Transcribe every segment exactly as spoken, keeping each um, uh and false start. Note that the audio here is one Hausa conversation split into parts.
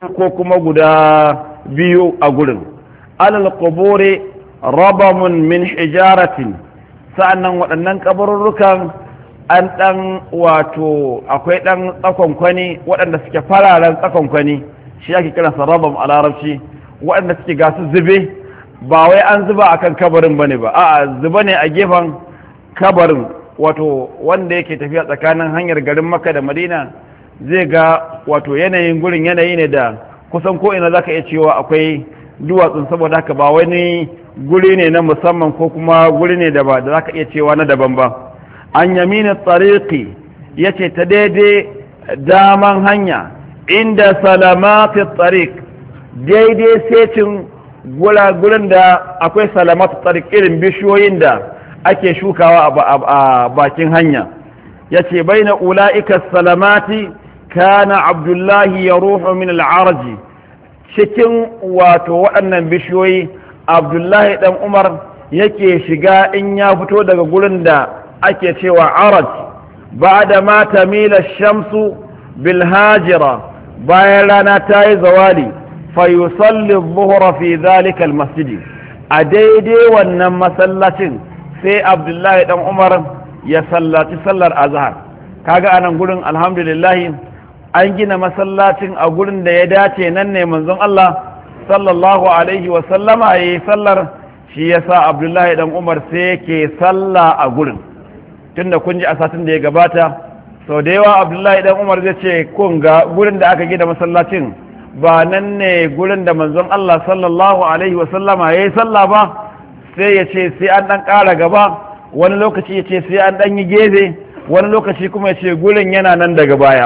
ko kuma guda biyu a gurin. Alal quburi rabamun min hijaratin, sa'annan waɗannan kabarurrukan an ɗan wato akwai ɗan tsakonkwani waɗanda suke fararen tsakonkwani, shi ake kiransa rabam a larabci, waɗanda suke gasu zube ba wai an zuba akan kabarin bane ba, a'a zuba ne a gefen kabarin, wato wanda yake tafiya tsakanin hanyar garin Makka da Madina zai ga wato yanayin gurin yanayi ne da kusan ko ina zaka iya cewa akwai duwatsun, saboda haka ba wani guri ne na musamman ko kuma guri ne da ba da zaka iya cewa na daban ba. An yamina tsariƙi ya ce ta daidai daman hanya, inda salamati tsariƙ daidai secin gurin da akwai salamati tsariƙ irin bishiyoyin da ake shukawa a bakin hanya. Ya ce bai na ula'ika salamati kana abdullahi ya ruhu min al'araji, cikin wato waɗannan bishiyoyi abdullahi ɗan umar yake shiga in ya fito daga gurin da ake cewa araj, ba da mata mila shamsu bilhajira, bayan rana ta yi zawali fa yusalli buhura fi zalika almasjidi, a daidai wannan masallacin sai abdullahi dan umar ya sallaci sallar azhar. Kaga anan gurin alhamdulillah an gina masallacin a gurin da ya dace, nan ne manzon Allah sallallahu alaihi wa sallama yayi sallar, shi yasa abdullahi dan umar sai yake salla a gurin. Tunda kun ji a satin da ya gabata sau da yawa abdullahi dan umar zai ce kun ga gurin da aka gina masallacin ba nan ne gurin da manzon Allah sallallahu alaihi wa sallama yayi salla ba, sai ya ce sai an dan ƙara gaba, wani lokaci ya ce sai an dan yi gefe, wani lokaci kuma ya ce gurin yana nan daga baya.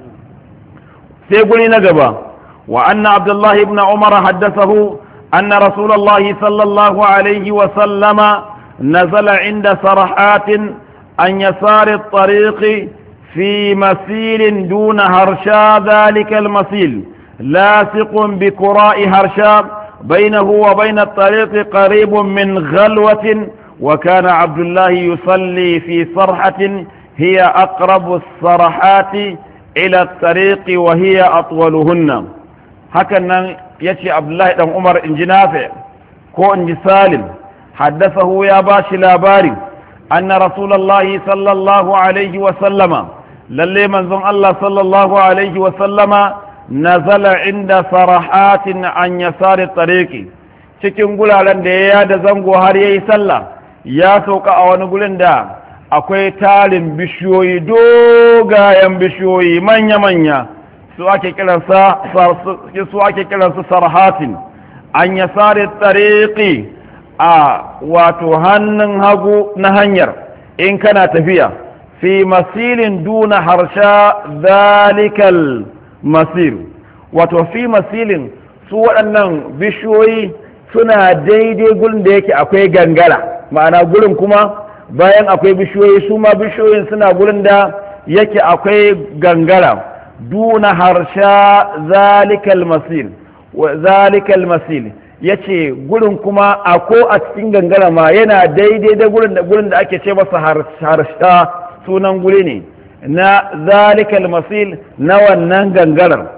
sai guri na gaba, wa anna abdullahi ibn umar haddathahu anna rasulullahi sallallahu alaihi wa sallama nazala inda sarahatin an yasari at-tariq fi masil duna harsha dhalika al-masil lasiq bi qura'i harsha بينه وبين الطريق قريب من غلوة، وكان عبد الله يصلي في صرحة هي أقرب الصرحات إلى الطريق وهي أطولهن. هكذا يشي عبد الله بن عمر إن نافع كو إن سالم حدثه يا باشي لاباري أن رسول الله صلى الله عليه وسلم للي منزون الله صلى الله عليه وسلم nazala inda sarahatin an yasari tariki, cikin guraren da ya da zango har yayi sallah ya sauka a wani gurin da akwai tarin bishiyoyi, dogayen bishiyoyi manya-manya, su ake kiransa su ake kiransu sarahatin an yasari tariki, a wato hannun hagu na hanyar in kana tafiya, fi masilin duna harsha zalikal masir, wato fi masilin su waɗannan bishiyoyi suna daidai gurin da yake akwai gangara, ma'ana gurin kuma bayan akwai bishiyoyi su ma bishiyoyin suna gurin da yake akwai gangara, duna harsha zalikal masil zalikal masil yace gurin kuma a ko a cikin gangara ma yana daidai da gurin da gurin da ake ce masa harsha, sunan guri ne na zalikal masil na wannan gangarar,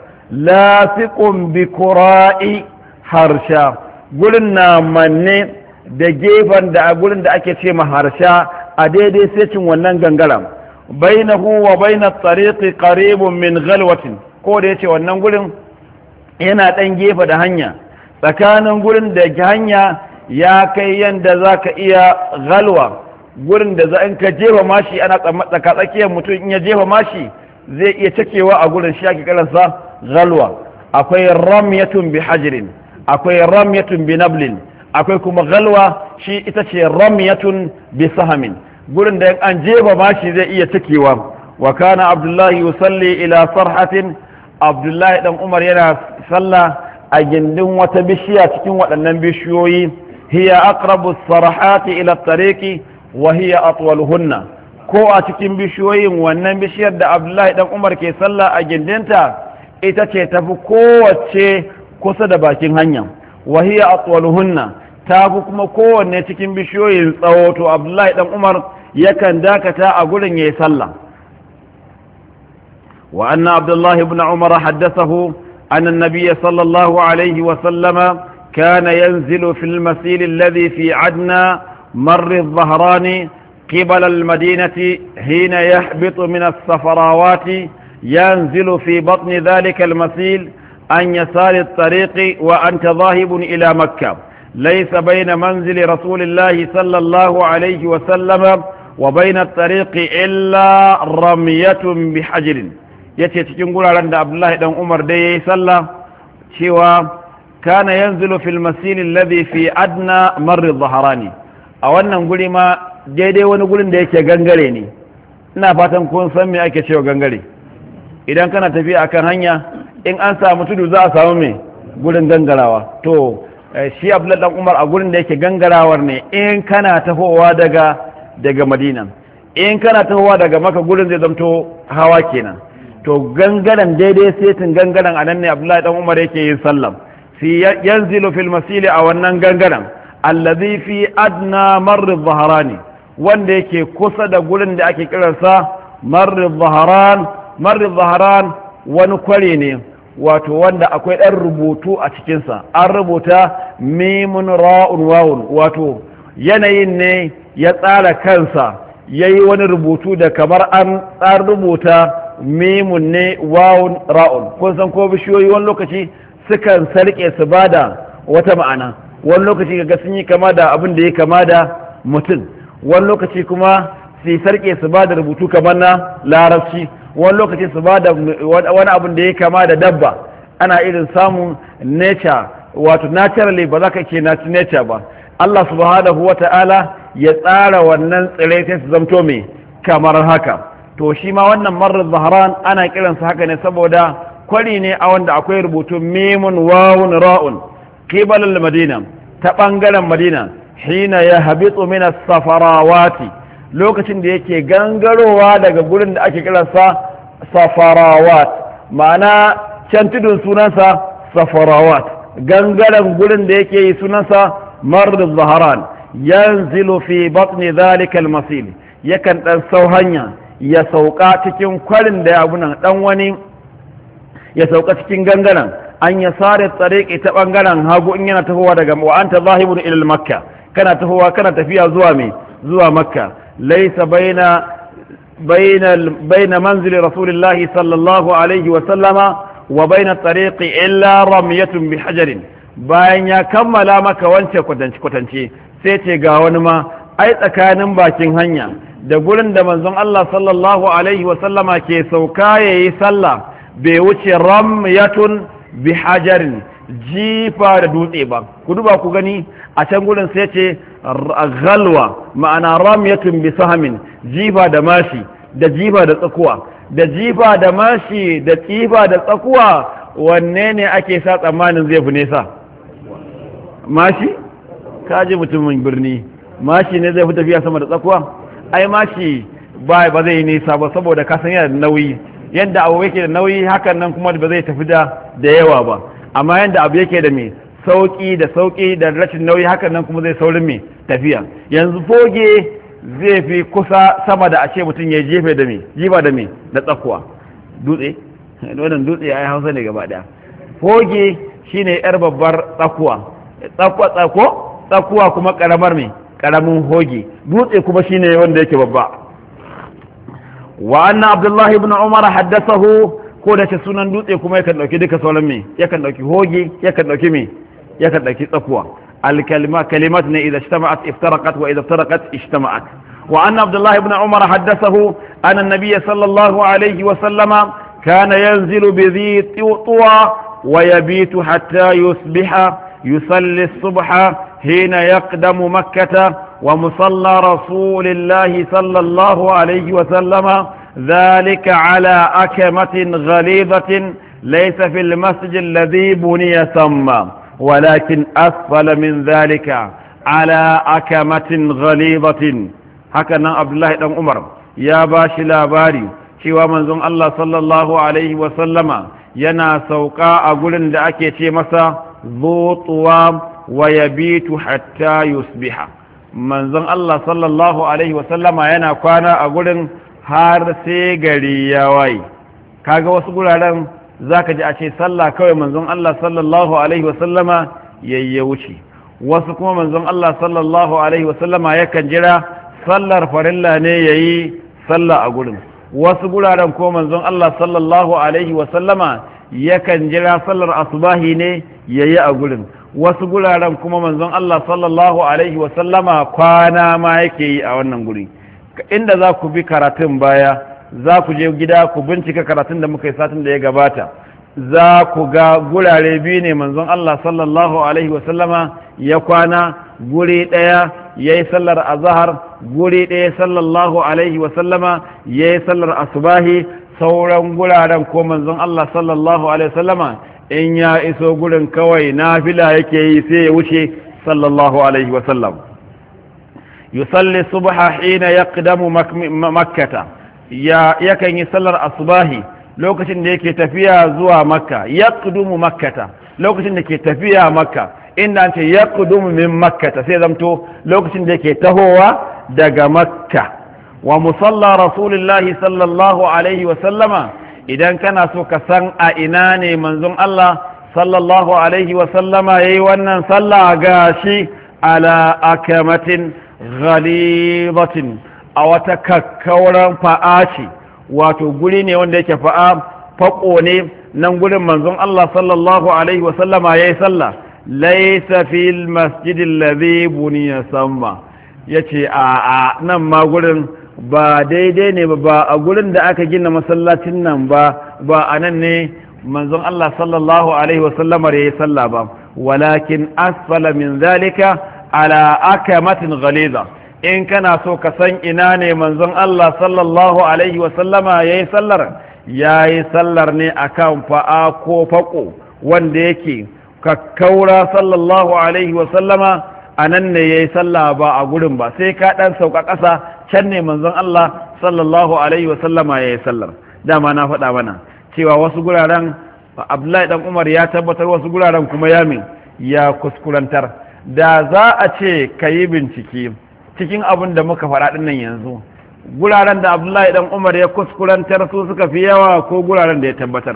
lasiqun bi qura'i harsha, gurin na manne da gefen da gurin da ake ce ma harsha a daidai secin wannan gangara, bainahu wa bainat tariqi qaribun min ghalwatin, ko da yace wannan gurin yana dan gefe da hanya, tsakanin gurin da hanya ya kai yanda zaka iya galwa, gurin da za in ka jefa mashi ana tsaka tsakiyar mutum in ya jefa mashi zai iya cakewa a gurin shi ake karansa galwa. Akwai ramyatun bi hajrin, akwai ramyatun bi nablin, akwai kuma galwa shi ita ce ramyatun bi sahamin, gurin da an jefa mashi zai iya cakewa. Wa kana abdullahi yusalli ila sarhatin, abdullahi dan umar yana sallah a gindin wata bishiya cikin waɗannan bishiyoyi, hiya aqrabu sarahati ila tariqi wa hiya atwaluhunna, ko a cikin bishiyoyin wannan bishiyar da abdullahi dan umar ke sallah a gindinta ita ce tafi kowace kusa da bakin hanya, wa hiya atwaluhunna tafi kuma kowanne cikin bishiyoyin tsawo, to abdullahi dan umar yakan dakata a gurin yayi sallah. wa anna abdullahi ibn umar haddathahu أن النبي صلى الله عليه وسلم كان ينزل في المسيل الذي في عدنى مر الظهران قبل المدينة حين يحبط من الصفراوات ينزل في بطن ذلك المسيل عن يسار الطريق وأنت ذاهب إلى مكة ليس بين منزل رسول الله صلى الله عليه وسلم وبين الطريق إلا رمية بحجر. yace cikin guraren da Abdullahi dan Umar da yayi sallah cewa kana yanzilu fil masil alladhi fi adna marr adh-dhahrani, a wannan guri ma daidai wani gurin da yake gangare ne. Ina fatan kun san me ake cewa gangare. Idan kana tafiya akan hanya in an samu tudu za a samu me gurin gangarawa, to shi Abdullahi dan Umar a gurin da yake gangarawar ne in kana tahowa daga daga Madina, in kana tahowa daga Makka gurin zai zamto hawa kenan. To gangaren daidai setin gangaren a nan ne Abdullahi dan Umar yake yin sallam fi yanzilu fil masili a wannan gangaren allazi fi adna marr adh-dhahrani, wanda yake kusa da gurin da ake kiransa marr adh-dhahran. marr adh-dhahran wani kware ne wato wanda akwai dan rubutu a cikin sa, an rubuta mimun ra'un wawun, wato yanayin ne ya tsara kansa yayi wani rubutu da kamar an tsar rubuta mimun ne wawun ra'un. kun san ko bishiyoyi wani lokaci sukan sarke su bada wata ma'ana, wani lokaci ga sun yi kama da abin da ya kama da mutum, wani lokaci kuma su sarke su bada rubutu kamar na larabci, wani lokaci su bada wani abin da ya kama da dabba. ana irin samun nature, wato naturally ba za ka ke nature ba. Allah subhanahu wa ta'ala ya tsara wannan tsirai sai su zamto mai kamar haka. To shi ma wannan marar zahran ana kiransa haka ne saboda kwari ne a wanda akwai rubutu mimun wawun ra'un qibalal madina, ta bangaren madina, hina ya habitu min as-safarawati, lokacin da yake gangarowa daga gurin da ake kiransa safarawat, ma'ana can tudun sunansa safarawat, gangaren gurin da yake yi sunansa marar zahran. yanzilu fi batni dhalika al-masil, yakan dan sau hanya ya sauka cikin kwarin da ya abunan dan wani ya sauka cikin gangaren an ya sare tsareki ta bangaren hagu in yana tahowa daga wa anta zahibun ila makka, kana tahowa kana tafiya zuwa me zuwa makka. laysa baina baina baina manzili rasulillahi sallallahu alaihi wa sallama wa baina tsareki illa ramyatun bi hajarin. bayan ya kammala maka wance kwatance kwatance sai ce ga wani ma ai tsakanin bakin hanya da gurin da manzon Allah sallallahu alaihi wasallama ke sauka ya yi sallah bai wuce ramyatun bi hajarin, jifa da dutse ba. ku duba ku gani a can gurin sai ce galwa, ma'ana ramyatun bi sahamin, jifa da mashi da jifa da tsakuwa. da jifa da mashi da jifa da tsakuwa wanne ne ake sa tsammanin zai fi nesa? mashi? kaji mutumin birni, mashi ne zai fi tafiya sama da tsakuwa? ai mashi ba ba zai yi nisa ba saboda ka san yana da nauyi, yadda abu yake da nauyi hakan nan kuma ba zai tafi da da yawa ba. amma yadda abu yake da me sauki da sauki da rashin nauyi hakan nan kuma zai saurin me tafiya. yanzu foge zai fi kusa sama da ashe mutum ya jefe da me jiba da me da tsakuwa. dutse wannan dutse ai Hausa ne gaba daya. foge shine yar babbar tsakuwa, tsakuwa tsako tsakuwa kuma karamar me karamin hoge, dutse kuma shine wanda yake babba. wa anna abdullahi ibn umar haddathahu, ko da ce sunan dutse kuma yakan dauki duka sauran me yakan dauki hoge, yakan dauki me yakan dauki tsakuwa. al kalima kalimat ne idza ijtama'at iftaraqat wa idza iftaraqat ijtama'at. wa anna abdullahi ibn umar haddathahu anna an-nabiy sallallahu alayhi wa sallama kana yanzilu bi dhi tuwa wa yabitu hatta yusbiha yusalli as-subha حين يقدم مكة ومصلى رسول الله صلى الله عليه وسلم ذلك على أكمة غليظة ليس في المسجد الذي بني ثم ولكن أسفل من ذلك على أكمة غليظة. هكذا عبد الله بن عمر يا باشي لاباري شوى منزون الله صلى الله عليه وسلم ينا سوقاء أقول لأكي شي مسا ذو طوام wa yabitu hatta yusbiha. manzon Allah sallallahu alaihi wa sallama yana kwana a gurin har sai gari ya waye. kaga wasu guraren zaka ji a ce sallah kawai manzon Allah sallallahu alaihi wasallama yayye wuce wasu kuma manzon Allah sallallahu alaihi wasallama yakan jira sallar farilla ne yayi sallah a gurin wasu guraren ko manzon Allah sallallahu alaihi wasallama yakan jira sallar asubahi ne yayi a gurin wasu guraren kuma manzon Allah sallallahu alaihi wasallama kwana ma yake yi a wannan guri inda za ku bi karatun baya za ku je gida ku bincika karatun da muka yi satin da ya gabata za ku ga gurare biyu ne manzon Allah sallallahu alaihi wasallama ya kwana guri ɗaya ya yi sallar azahar guri ɗaya sallallahu alaihi wasallama ya yi sallar asubahi sauran guraren ko manzon Allah sallallahu alaihi wasallama in ya iso gurin kawai nafila yake yi sai ya wuce sallallahu alaihi wasallam yusalli subha hina yaqdamu makkata ya yakan yi sallar asubahi lokacin da yake tafiya zuwa makka yaqdumu makkata lokacin da ke tafiya makka inda an ce yaqdumu min makkata sai zamto lokacin da yake tahowa daga makka wa musalla rasulillahi sallallahu alaihi wa sallama idan kana so ka san a ina ne manzon Allah sallallahu alaihi wa sallama yayi wannan sallah gashi ala akamatin ghalibatin a wata kakkauran fa'a ce wato guri ne wanda yake fa'a fako ne nan gurin manzon Allah sallallahu alaihi wa sallama yayi sallah laysa fil masjidil ladhi buniya samma yace a a nan ma gurin ba daidai ne ba a gurin da aka gina masallacin nan ba ba a nan ne manzon Allah sallallahu alaihi wa sallama yayi sallah ba walakin asfala min zalika ala akamatin ghaliza in kana so ka san ina ne manzon Allah sallallahu alaihi wa sallama yayi sallar yayi sallar ne akan fa'a ko fako wanda yake kakkaura sallallahu alaihi wa sallama anan ne yayi sallah ba a gurin ba sai ka dan sauka ƙasa can ne manzon Allah sallallahu alaihi wa sallama yayi sallar dama na faɗa mana cewa wasu guraren Abdullahi dan Umar ya tabbatar wasu guraren kuma yamin ya kuskurantar da za a ce kayi bincike cikin abin da muka faɗa ɗin nan yanzu guraren da Abdullahi dan Umar ya kuskurantar su suka fi yawa ko guraren da ya tabbatar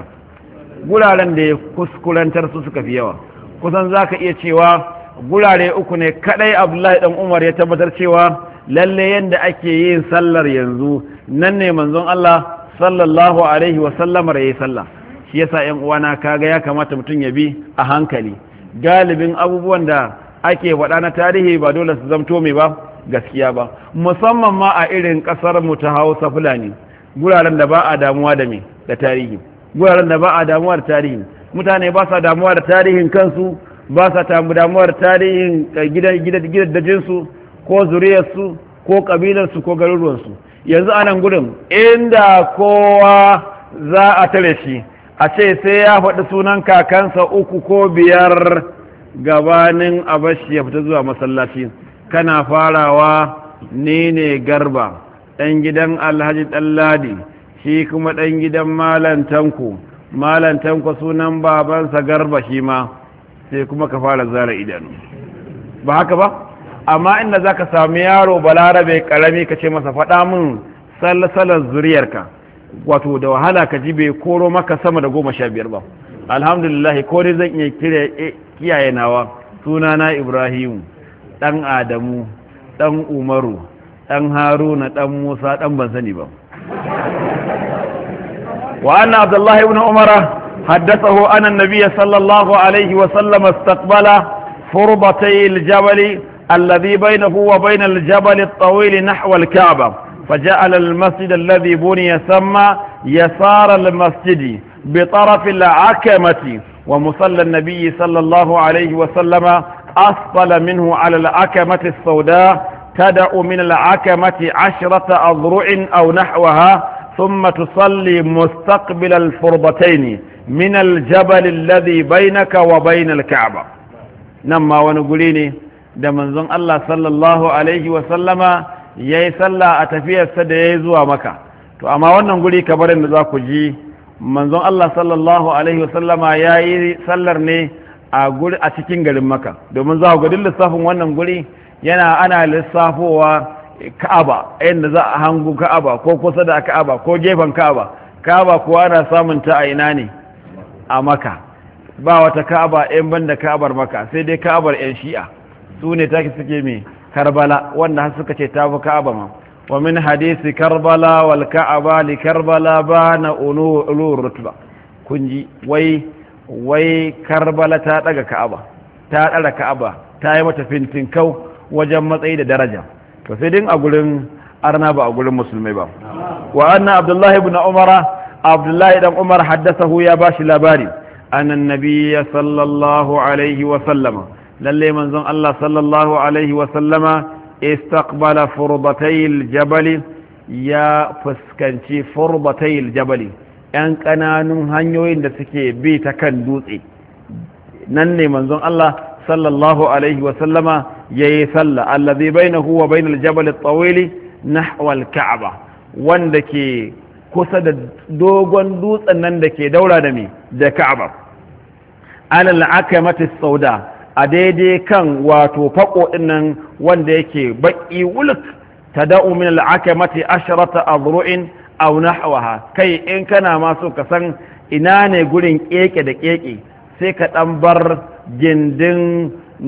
guraren da ya kuskurantar su suka fi yawa kusan za ka iya cewa gurare uku ne kadai Abdullahi dan Umar ya tabbatar cewa lalle yadda ake yin sallar yanzu nan ne manzon Allah sallallahu alaihi wa sallamar yayi sallah shi yasa ƴan uwana kaga ya kamata mutum ya bi a hankali galibin abubuwan da ake faɗa na tarihi ba dole su zamto mai ba gaskiya ba musamman ma a irin ƙasar mu ta Hausa Fulani guraren da ba a damuwa da me da tarihi guraren da ba a damuwa da tarihi mutane ba sa damuwa da tarihin kansu ba sa damuwa da tarihin gidan gidajensu ko zuriyarsu ko kabilarsu ko garuruwansu yanzu anan gudun inda kowa za a tare shi a ce sai ya faɗi sunan kakansa uku ko biyar gabanin abashi ya fita zuwa masallaci kana farawa ni ne garba ɗan gidan alhaji ɗanladi shi kuma ɗan gidan malan tanko malan tanko sunan babansa garba shi ma sai kuma ka fara zara idanu ba haka ba amma inda za ka sami yaro balarabe karami ka ce masa faɗa min salsalar zuriyarka wato da wahala ka ji bai koro maka sama da goma sha biyar ba alhamdulillah ko dai zan iya kira kiyaye nawa sunana ibrahimu ɗan adamu ɗan umaru ɗan haruna ɗan musa ɗan ban sani ba wa anna abdullahi ibn umara حدثه أن النبي صلى الله عليه وسلم استقبل فربتي الجبل الذي بينه وبين الجبل الطويل نحو الكعبة فجعل المسجد الذي بني ثم يسار المسجد بطرف العكمة ومصلى النبي صلى الله عليه وسلم أسفل منه على العكمة السوداء تدع من العكمة عشرة أذرع أو نحوها ثم تصلي مستقبل الفربتين من الجبل الذي بينك وبين الكعبة نما ونقوليني da manzon Allah sallallahu alaihi wa sallama yayi sallah a tafiyarsa da yayi zuwa maka to amma wannan guri kamar da za ku ji manzon Allah sallallahu alaihi wa sallama yayi sallar ne a guri a cikin garin maka domin za ku ga lissafin wannan guri yana ana lissafowa Ka'aba inda za a hangu Ka'aba ko kusa da Ka'aba ko gefen Ka'aba Ka'aba kuwa ana samun ta a ina ne a maka ba wata ka'aba yan banda ka'abar maka sai dai ka'abar yan shi'a su ne take suke mai karbala wanda har suka ce ta fi ka'aba ma wa min hadisi karbala wal ka'aba li karbala ba na ulu rutba kun ji wai wai karbala ta daga ka'aba ta dara ka'aba ta yi mata fintin kau wajen matsayi da daraja to sai din a gurin arna ba a gurin musulmai ba wa anna abdullahi ibn umara abdullahi dan umar haddathahu ya bashi labari annan nabiyya sallallahu alaihi wa sallama lalle manzon Allah sallallahu alaihi wa sallama istaqbala furbatayil jabal ya fuskanci furbatayil jabal yan kananun hanyoyin da suke bi ta kan dutse nan ne manzon Allah sallallahu alaihi wa sallama yayi sallah allazi bainahu wa bainal jabal at-tawil nahwa al-ka'ba wanda ke kusa da dogon dutsen nan da ke daura da me da ka'aba alal akamati sauda a daidai kan wato fako dinnan wanda yake baki wuluk tada'u min al-akamati asharata adru'in aw nahwaha kai in kana ma so ka san ina ne gurin keke da keke sai ka dan bar gindin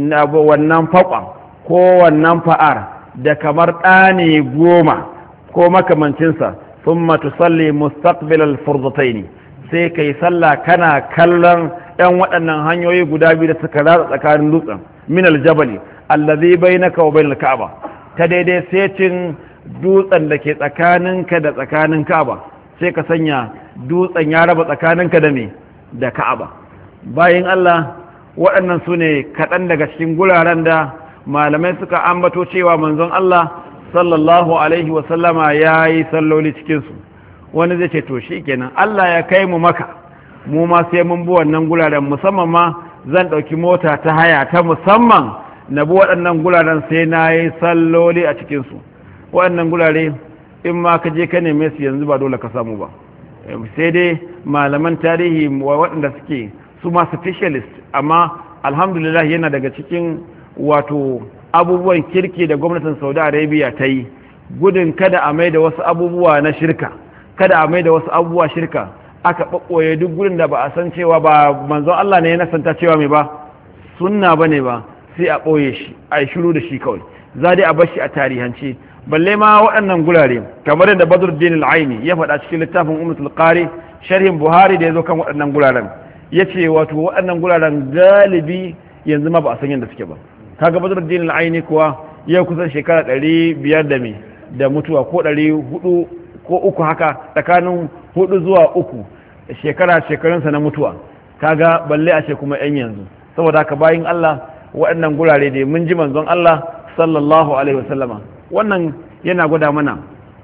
wannan fakon ko wannan fa'ar da kamar ɗani goma ko makamancinsa ثم تصلي مستقبل الفرضتين sai kai sallah kana kallon ɗan waɗannan hanyoyi guda biyu da suka ratsa tsakanin dutsen min aljabali allazi bainaka wa bainal ka'aba ta daidai setin dutsen da ke tsakaninka da tsakanin ka'aba sai ka sanya dutsen ya raba tsakaninka da me da ka'aba bayan Allah waɗannan su ne kaɗan daga cikin guraren da malamai suka ambato cewa manzon Allah sallallahu alaihi wasallama ya yi salloli cikinsu wani zai ce to shi kenan Allah ya kai mu maka mu ma sai mun bi wannan guraren musamman ma zan ɗauki mota ta haya ta musamman na bi waɗannan guraren sai na yi salloli a cikinsu waɗannan gurare in ma ka je ka neme su yanzu ba dole ka samu ba sai dai malaman tarihi waɗanda suke su ma specialist amma alhamdulillah yana daga cikin wato abubuwan kirki da gwamnatin saudi arabia ta yi gudun kada a mai da wasu abubuwa na shirka kada a mai da wasu abubuwa shirka aka ɓaɓɓoye duk gudun da ba a san cewa ba manzon Allah ne ya nasanta cewa mai ba sunna ba ne ba sai a ɓoye shi a yi shiru da shi kawai za dai a bar shi a tarihance balle ma waɗannan gurare kamar yadda badruddin al-aini ya faɗa cikin littafin ummatul qari sharhin buhari da ya zo kan waɗannan guraren ya ce wato waɗannan guraren galibi yanzu ma ba a san yadda suke ba kaga badruddin al-aini kuwa yau kusan shekara ɗari biyar da me da mutuwa ko ɗari hudu ko uku haka tsakanin hudu zuwa uku shekara shekarunsa na mutuwa kaga balle a ce kuma yan yanzu saboda haka bayin Allah waɗannan gurare ne mun ji manzon Allah sallallahu alaihi wasallama wannan yana gwada mana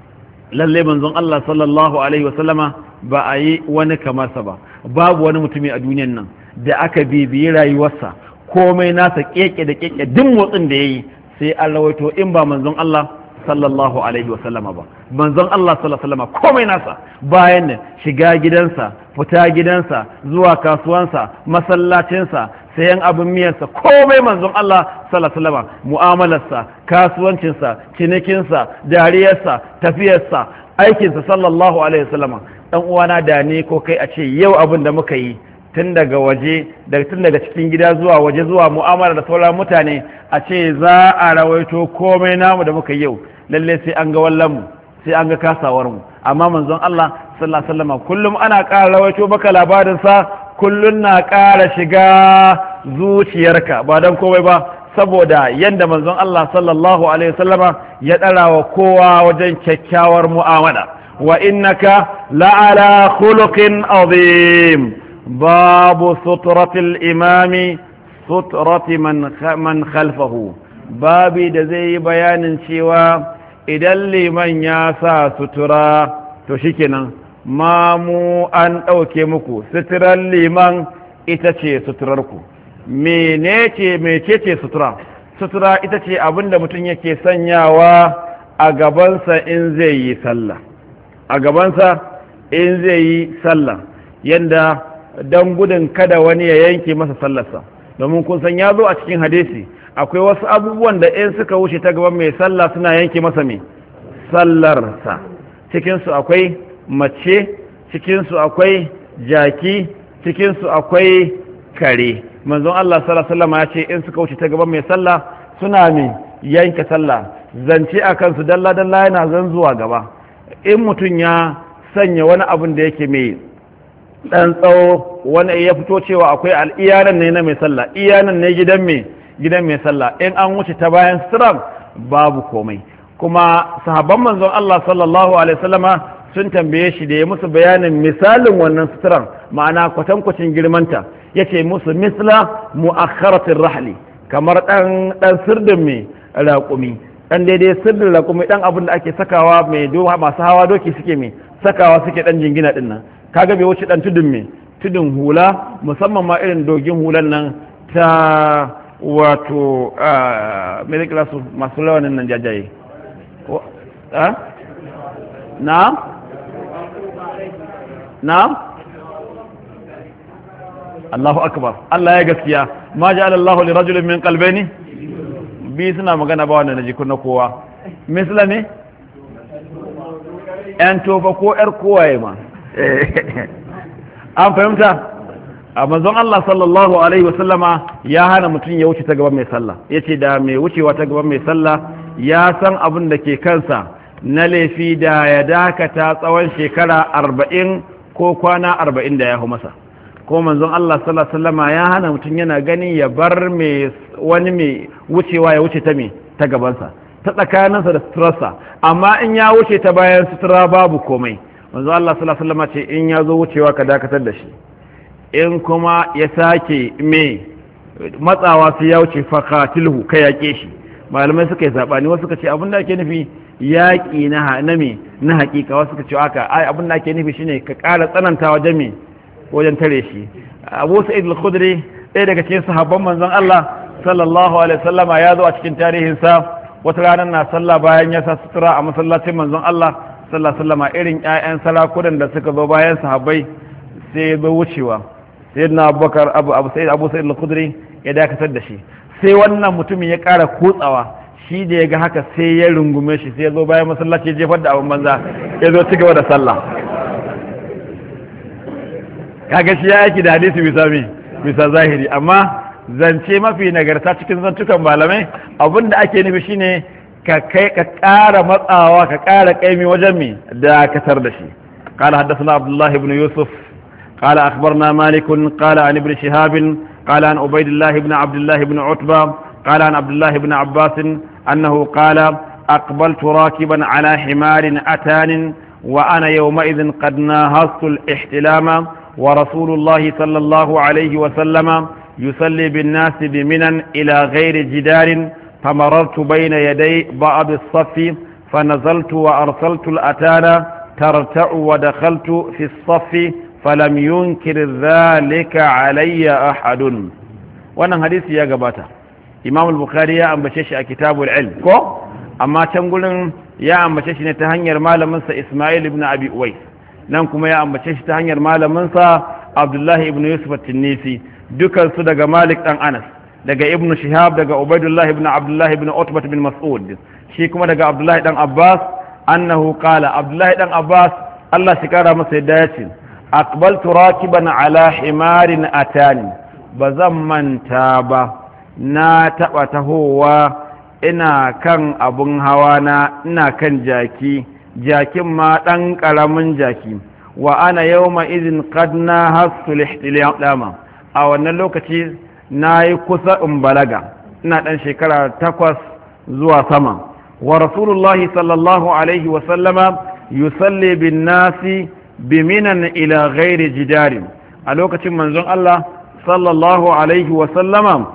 lalle manzon Allah sallallahu alaihi wasallama ba a yi wani kamarsa ba babu wani mutumi a duniyan nan da aka bibiyi rayuwarsa komai nasa keke da keke duk motsin da yayi sai an rawaito in ba manzon Allah sallallahu alaihi wasallama ba manzon Allah sallallahu alaihi wasallama komai nasa bayan ne shiga gidansa fita gidansa zuwa kasuwansa masallacinsa sayan abin miyarsa komai manzon Allah sallallahu alaihi wasallama mu'amalarsa kasuwancinsa cinikinsa dariyarsa tafiyarsa aikinsa sallallahu alaihi wasallama dan uwana da ni ko kai a ce yau abin da muka yi tun daga waje daga tun daga cikin gida zuwa waje zuwa mu'amala da sauran mutane a ce za a rawaito komai namu da muka yau lalle sai an ga wallan mu sai an ga kasawar mu amma manzon Allah sallallahu alaihi wasallam kullum ana ƙara rawaito baka labarin sa kullun na ƙara shiga zuciyarka ba dan komai ba saboda yanda manzon Allah sallallahu alaihi wasallama ya dara wa kowa wajen kyakkyawar mu'amala wa innaka la'ala khuluqin azim باب سترة الإمام سترة من من خلفه بابي da zai yi bayanin cewa idan liman ya sa sutura to shikenan mamu an ɗauke muku suturar liman ita ce suturarku menece mecece sutura sutura ita ce abinda mutum yake sanyawa a gabansa in zai yi sallah a gabansa in zai yi sallah yanda don gudun kada wani ya yanke masa sallarsa domin kun san ya zo a cikin hadisi akwai wasu abubuwan da in suka wuce ta gaban mai sallah suna yanke masa mai sallarsa cikinsu akwai mace cikinsu akwai jaki cikin su akwai kare manzon Allah sallallahu alaihi wasallam ya ce in suka wuce ta gaban mai sallah suna mai yanke sallah zance akan su dalla dalla yana zan zuwa gaba in mutum ya sanya wani abin da yake mai dan tsawo wani ya fito cewa akwai al'iyanan ne na mai sallah iyanan ne gidan mai gidan mai sallah in an wuce ta bayan suturan babu komai kuma sahabban manzon Allah sallallahu alaihi wasallama sun tambaye shi da ya musu bayanin misalin wannan suturan ma'ana kwatankwacin girmanta yace musu misla mu'akhkharatir rahli kamar dan dan sirdin mai raƙumi dan daidai sirdin raƙumi dan abin da ake sakawa mai doha masu hawa doki suke mai sakawa suke dan jingina din nan kaga bai wuce dan tudun mai tudun hula musamman ma irin dogin hulan nan ta wato mai su masu rawanin nan jajaye na na Allahu akbar Allah ya gaskiya ma ja'ala Allahu li rajulin min qalbayni bi suna magana ba wannan naji kunna kowa misla ne yan tofa ko yar kowaye ma an fahimta a manzon Allah sallallahu alaihi wasallama ya hana mutum ya wuce ta gaban mai sallah yace da mai wucewa ta gaban mai sallah ya san abin da ke kansa na laifi da ya dakata tsawon shekara arba'in ko kwana arba'in da ya hu masa ko manzon Allah sallallahu alaihi wasallama ya hana mutum yana gani ya bar mai wani mai wucewa ya wuce ta mai ta gabansa ta tsakaninsa da suturarsa amma in ya wuce ta bayan sutura babu komai manzon Allah sallallahu alaihi wasallama ce in ya zo wucewa ka dakatar da shi in kuma ya sake mai matsawa su ya wuce fakatilhu ka yaƙe shi malamai suka yi zaɓani wasu suka ce abin da ake nufi yaƙi na me na haƙiƙa wasu suka ce haka ai abin da ake nufi shine ka ƙara tsananta wajen me wajen tare shi Abu Sa'id al-Khudri ɗaya daga cikin sahabban manzon Allah sallallahu alaihi wasallama ya zo a cikin tarihin sa wata ranar na sallah bayan ya sa sutura a masallacin manzon Allah sallallahu alaihi wasallama irin ƴaƴan sarakunan da suka zo bayan sahabbai sai ya zo wucewa sayyidina Abubakar Abu Abu Sa'id Abu Sa'id al-Khudri ya dakatar da shi sai wannan mutumin ya ƙara kutsawa shi da ya ga haka sai ya rungume shi sai ya zo bayan masallaci ya jefar da abin banza ya zo ci gaba da sallah kaga shi ya yaki da hadisi bisa mi bisa zahiri amma zance mafi nagarta cikin zantukan malamai abin da ake nufi shine ka kai ka ƙara matsawa ka ƙara kaimi wajen mi dakatar da shi قال حدثنا عبد الله بن يوسف قال أخبرنا مالك قال عن ابن شهاب قال عن عبيد الله بن عبد الله بن عتبة قال عن عبد الله بن عباس أنه قال أقبلت راكبا على حمار أتان وأنا يومئذ قد ناهزت الاحتلام ورسول الله صلى الله عليه وسلم يصلي بالناس بمنى إلى غير جدار فمررت بين يدي بعض الصف فنزلت وأرسلت الأتان ترتع ودخلت في الصف فلم ينكر ذلك علي أحد wannan hadisi ya gabata Imam al-Bukhari ya ambace shi a Kitabul Ilm ko amma can gurin ya ambace shi ne ta hanyar malamin sa Ismail ibn Abi Uwais nan kuma ya ambace shi ta hanyar malamin sa Abdullah ibn Yusuf at-Tinnisi dukan su daga Malik dan Anas daga Ibn Shihab daga Ubaydullah ibn Abdullah ibn Utbah bin Mas'ud shi kuma daga Abdullah dan Abbas annahu qala Abdullah dan Abbas Allah shi kara masa yadda ya ce aqbaltu rakiban ala himarin atani bazan manta ba na taba tahowa ina kan abun hawa na ina kan jaki jakin ma dan karamin jaki wa ana yawma idhin qad nahastu lihtilama a wannan lokaci nayi kusa in balaga ina dan shekara takwas zuwa sama wa rasulullahi sallallahu alaihi wa sallama yusalli bin nasi biminan ila ghairi jidarin a lokacin manzon Allah sallallahu alaihi wa sallama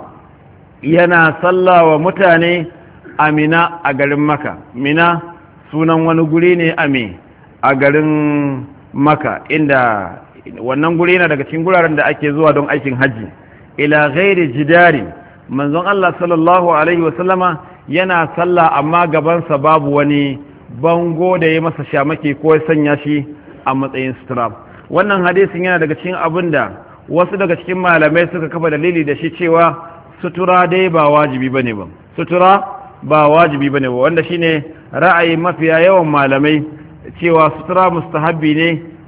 yana sallawa mutane a Mina a garin Maka Mina sunan wani guri ne a me a garin Maka inda wannan guri yana daga cikin guraren da ake zuwa don aikin haji ila ghairi jidarin manzon Allah sallallahu alaihi wa sallama yana sallah amma gabansa babu wani bango da ya masa shamake ko ya sanya shi a matsayin sutura wannan hadisin yana daga cikin abin da wasu daga cikin malamai suka kafa dalili da shi cewa sutura dai ba wajibi bane ba sutura ba wajibi bane ba wanda shine ra'ayi mafiya yawan malamai cewa sutura mustahabbi ne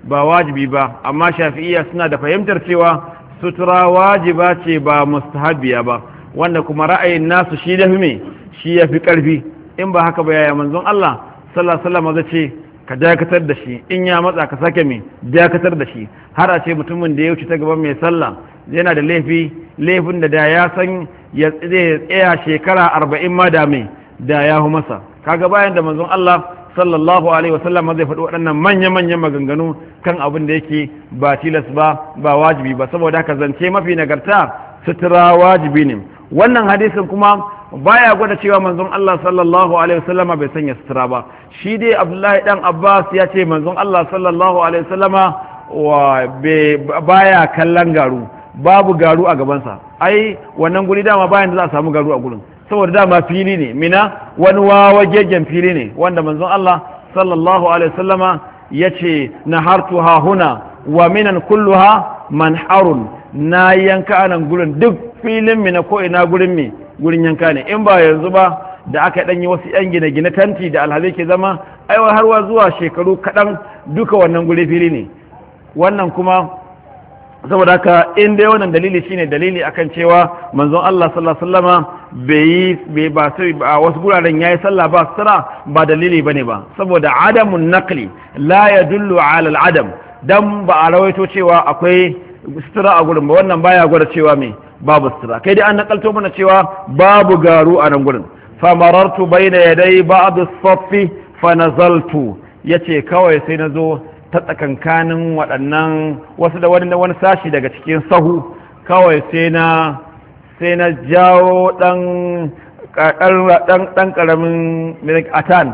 ba wajibi ba, amma shafi'iyya suna da fahimtar cewa sutura wajiba ce ba mustahabbiya ba, wanda kuma ra'ayin nasu shi da me shi yafi karfi. In ba haka ba yaya manzon Allah sallallahu alaihi wasallam zai ce ka dakatar da shi, in ya matsa ka sake me dakatar da shi, har a ce mutumin da ya wuce ta gaban mai sallah yana da laifi, laifin da da ya san ya tsaya shekara arba'in ma da mai da ya hu masa. Kaga bayan da manzon Allah sallallahu alaihi wasallam zai faɗi waɗannan manya-manyan maganganu kan abin da yake ba tilas ba ba wajibi ba, saboda haka zance mafi nagarta sutura wajibi ne. Wannan hadisin kuma baya gwada cewa manzon Allah sallallahu alaihi wasallama bai sanya sutura ba. Shi dai Abdullahi dan Abbas ya ce manzon Allah sallallahu alaihi wasallama wa baya kallon garu, babu garu a gabansa. Ai wannan guri dama bayan da za a samu garu a gurin, saboda dama fili ne, mina wani wawa gegen fili ne wanda manzon Allah sallallahu alaihi wasallama yace nahartuha huna wa minan kulluha manharun, na yanka anan gurin, duk filin mina ko ina gurin mi gurin yanka ne. In ba yanzu ba da aka danyi wasu yan gine-gine tanti da alhazai ke zama, aiwa har zuwa shekaru kaɗan duka wannan guri fili ne. Wannan kuma saboda haka in dai wannan dalili shine dalili akan cewa manzon Allah sallallahu alaihi wasallama bai bai ba sai a wasu guraren yayi sallah ba sutura, ba dalili bane ba, saboda adamun naqli la yadullu ala al-adam, dan ba a rawaito cewa akwai sutura a gurin ba, wannan baya gwada cewa me babu sutura. Kai dai an nakalto mana cewa babu garu a nan gurin. Fa marartu bayna yaday ba'd as-saffi fa nazaltu, yace kawai sai nazo ta tsakankanin waɗannan wasu da wani wani sashi daga cikin sahu, kawai sai na sai na jawo ɗan ɗan ƙaramin atan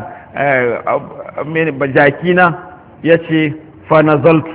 jaki na, ya ce fa nazaltu,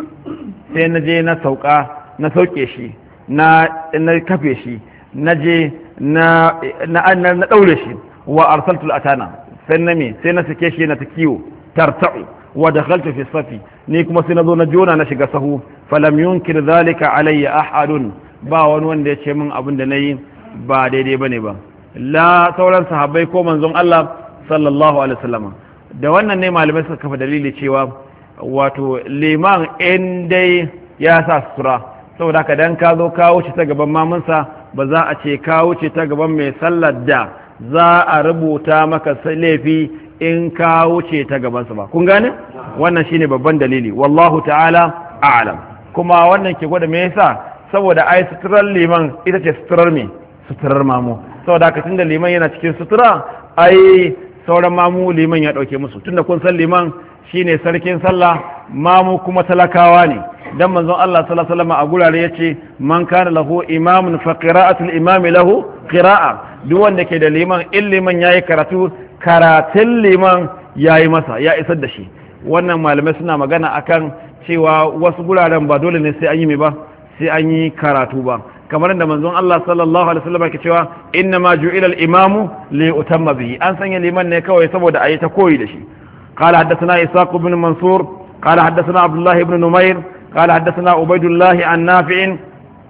sai na je na sauka na sauke shi na kafe shi, na je na ɗaure shi wa arsaltul atana, sai na me sai na sake shi na ta kiwo tarta'u wa dakhaltu fi safi, ni kuma sai nazo na jona na shiga sahu. Falam yunkir zalika alayya ahadun, ba wani wanda ya ce min abin da nayi ba daidai bane ba, la sauran sahabbai ko manzon Allah sallallahu alaihi wasallam. Da wannan ne malamai suka kafa dalili cewa wato liman in dai ya sa sutura, saboda haka dan ka zo ka wuce ta gaban mamunsa ba za a ce ka wuce ta gaban mai sallar da za a rubuta maka laifi in ka wuce ta gabansa ba. Kun gane? Wannan shine babban dalili, wallahu ta'ala a'lam. Kuma wannan ke gwada me yasa, saboda ai suturar liman ita ce suturar me suturar mamu, saboda haka tunda liman yana cikin sutura, ai sauran mamu liman ya dauke musu, tunda kun san liman shine sarkin sallah, mamu kuma talakawa ne. Dan manzon Allah sallallahu alaihi wasallam a gurare yace man kana lahu imamun fa qira'atul imami lahu qira'a, duk wanda ke da liman in liman yayi karatu, karatun liman ya yi masa, ya isar da shi. Wannan malamai suna magana akan cewa wasu guraren ba dole ne sai an yi mai ba, sai an yi karatu ba, kamar da manzon Allah sallallahu alaihi wasallam ke cewa inna ma ju'ila al-imamu li utamma bihi, an sanya liman ne kawai saboda ayi ta koyi da shi. Qala haddathana Isaq ibn Mansur qala haddathana Abdullah ibn Numair qala haddathana Ubaydullah an Nafi'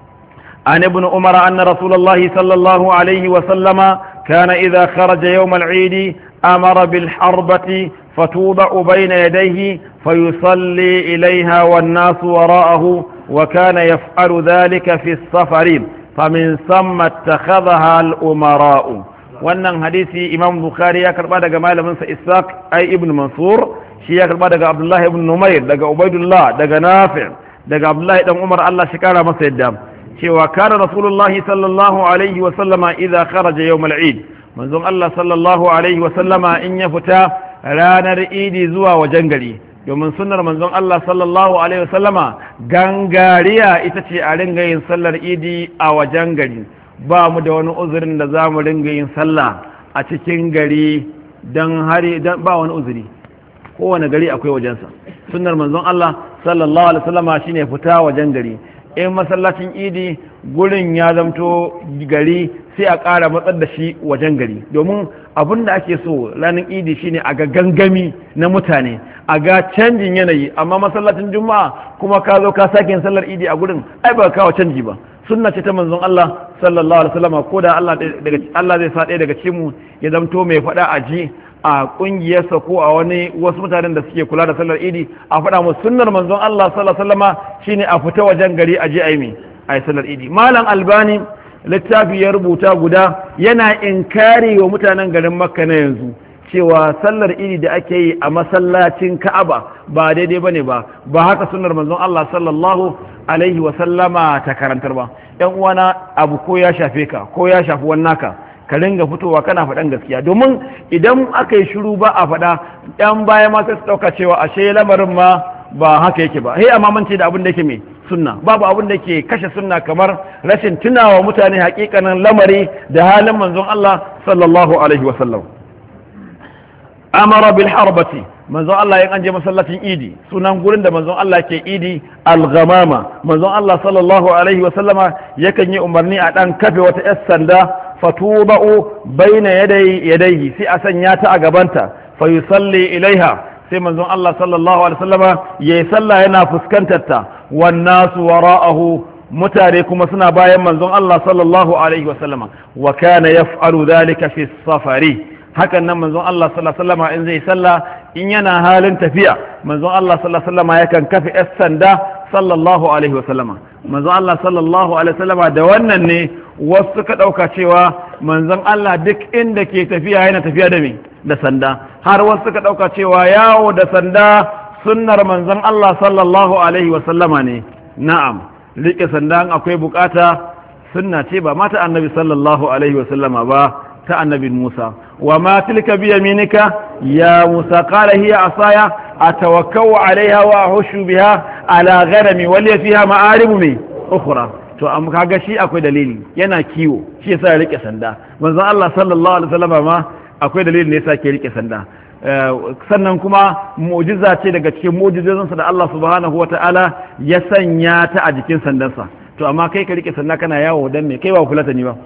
an ibn Umar anna Rasulullah sallallahu alaihi wasallam كان إذا خرج يوم العيد أمر بالحربة فتوضع بين يديه فيصلي إليها والناس وراءه، وكان يفعل ذلك في السفر فمن ثم اتخذها الأمراء. wannan hadisi Imam Bukhari ya karba daga malaminsa Ishaq ai ibn Mansur, shi ya karba daga Abdullah ibn Numair, daga Ubaydullah, daga Nafi', daga Abdullah dan Umar, Allah shi kara masa yadda, cewa kana rasulullahi sallallahu alaihi wa sallama idza kharaja yawm al-eid, manzon Allah sallallahu alaihi wa sallama in ya fita ranar idi zuwa wajen gari, domin sunnar manzon Allah sallallahu alaihi wa sallama gangariya ita ce a ringa yin sallar idi a wajen gari. Ba mu da wani uzurin da za mu ringa yin sallah a cikin gari don hari, ba wani uzuri, kowane gari akwai wajensa. Sunnar manzon Allah sallallahu alaihi wa sallama shine fita wajen gari. In masallacin idi gurin ya zamto gari, sai a ƙara matsar da shi wajen gari, domin abin da ake so ranar idi shine a ga gangami na mutane, a ga canjin yanayi. Amma masallacin juma'a kuma ka zo ka sake yin sallar idi a gurin, ai ba kawo canji ba. Sunna ce ta manzon Allah sallallahu alaihi wasallam, ko da Allah daga Allah zai sa ɗaya daga cikin mu ya zamto mai faɗa a ji a kungiyarsa ko a wani wasu mutanen da suke kula da sallar idi a faɗa musu sunnar manzon Allah sallallahu alaihi wasallama shine a fita wajen gari a je a yi mi a yi sallar idi. Malam Albani littafi ya rubuta guda yana inkari wa mutanen garin Makka na yanzu cewa sallar idi da ake yi a masallacin Ka'aba ba daidai bane ba ba haka sunnar manzon Allah sallallahu alaihi wasallama ta karantar ba. Yan uwana, abu ko ya shafe ka ko ya shafi wannan ka ka ringa fitowa kana faɗan gaskiya, domin idan aka yi shiru ba a faɗa ɗan baya ma sai su ɗauka cewa ashe lamarin ma ba haka yake ba. Hey, amma mance da abin da yake mai sunna, babu abin da ke kashe sunna kamar rashin tunawa mutane hakikanin lamari da halin manzon Allah sallallahu alaihi wa sallam. Amara bil harbati, manzon Allah ya anje masallacin idi, sunan gurin da manzon Allah ke idi al-ghamama. Manzon Allah sallallahu alaihi wa sallama yakan yi umarni a dan kafe wata yar sanda fatuba'u baina yadai yadayhi, sai a sanya ta a gabanta fa yusalli ilaiha, sai manzon Allah sallallahu alaihi wasallama yayi sallah yana fuskantar ta, wan nasu wara'ahu, mutane kuma suna bayan manzon Allah sallallahu alaihi wasallama. Wa kana yaf'alu dhalika fi safari, hakan nan manzon Allah sallallahu alaihi wasallama in zai sallah in yana halin tafiya, manzon Allah sallallahu alaihi wasallama yakan kafe yar sanda sallallahu alaihi wasallama. Manzon Allah sallallahu alaihi wasallama da wannan ne wasu suka ɗauka cewa manzon Allah duk inda ke tafiya yana tafiya da me da sanda, har wasu suka ɗauka cewa yawo da sanda sunnar manzon Allah sallallahu alaihi wa sallama ne. Na'am, rike sanda akwai bukata sunna ce ba mata annabi sallallahu alaihi wa sallama ba, ta annabi Musa. Wa ma tilka bi yaminika ya Musa, qala hiya asaya atawakkau alaiha wa ahushu biha ala ghanami wa li fiha ma'arib min ukhra. To amma kaga shi akwai dalili, yana kiwo shi yasa ya rike sanda. Manzon Allah sallallahu alaihi wasallam ma akwai dalilin ne yasa ke rike sanda. Sannan kuma mu'jiza ce daga cikin mu'jizozinsa da Allah subhanahu wataala ya sanya ta a jikin sandansa. To amma kai ka rike sanda kana yawo dan me? Kai ba fulatani ba.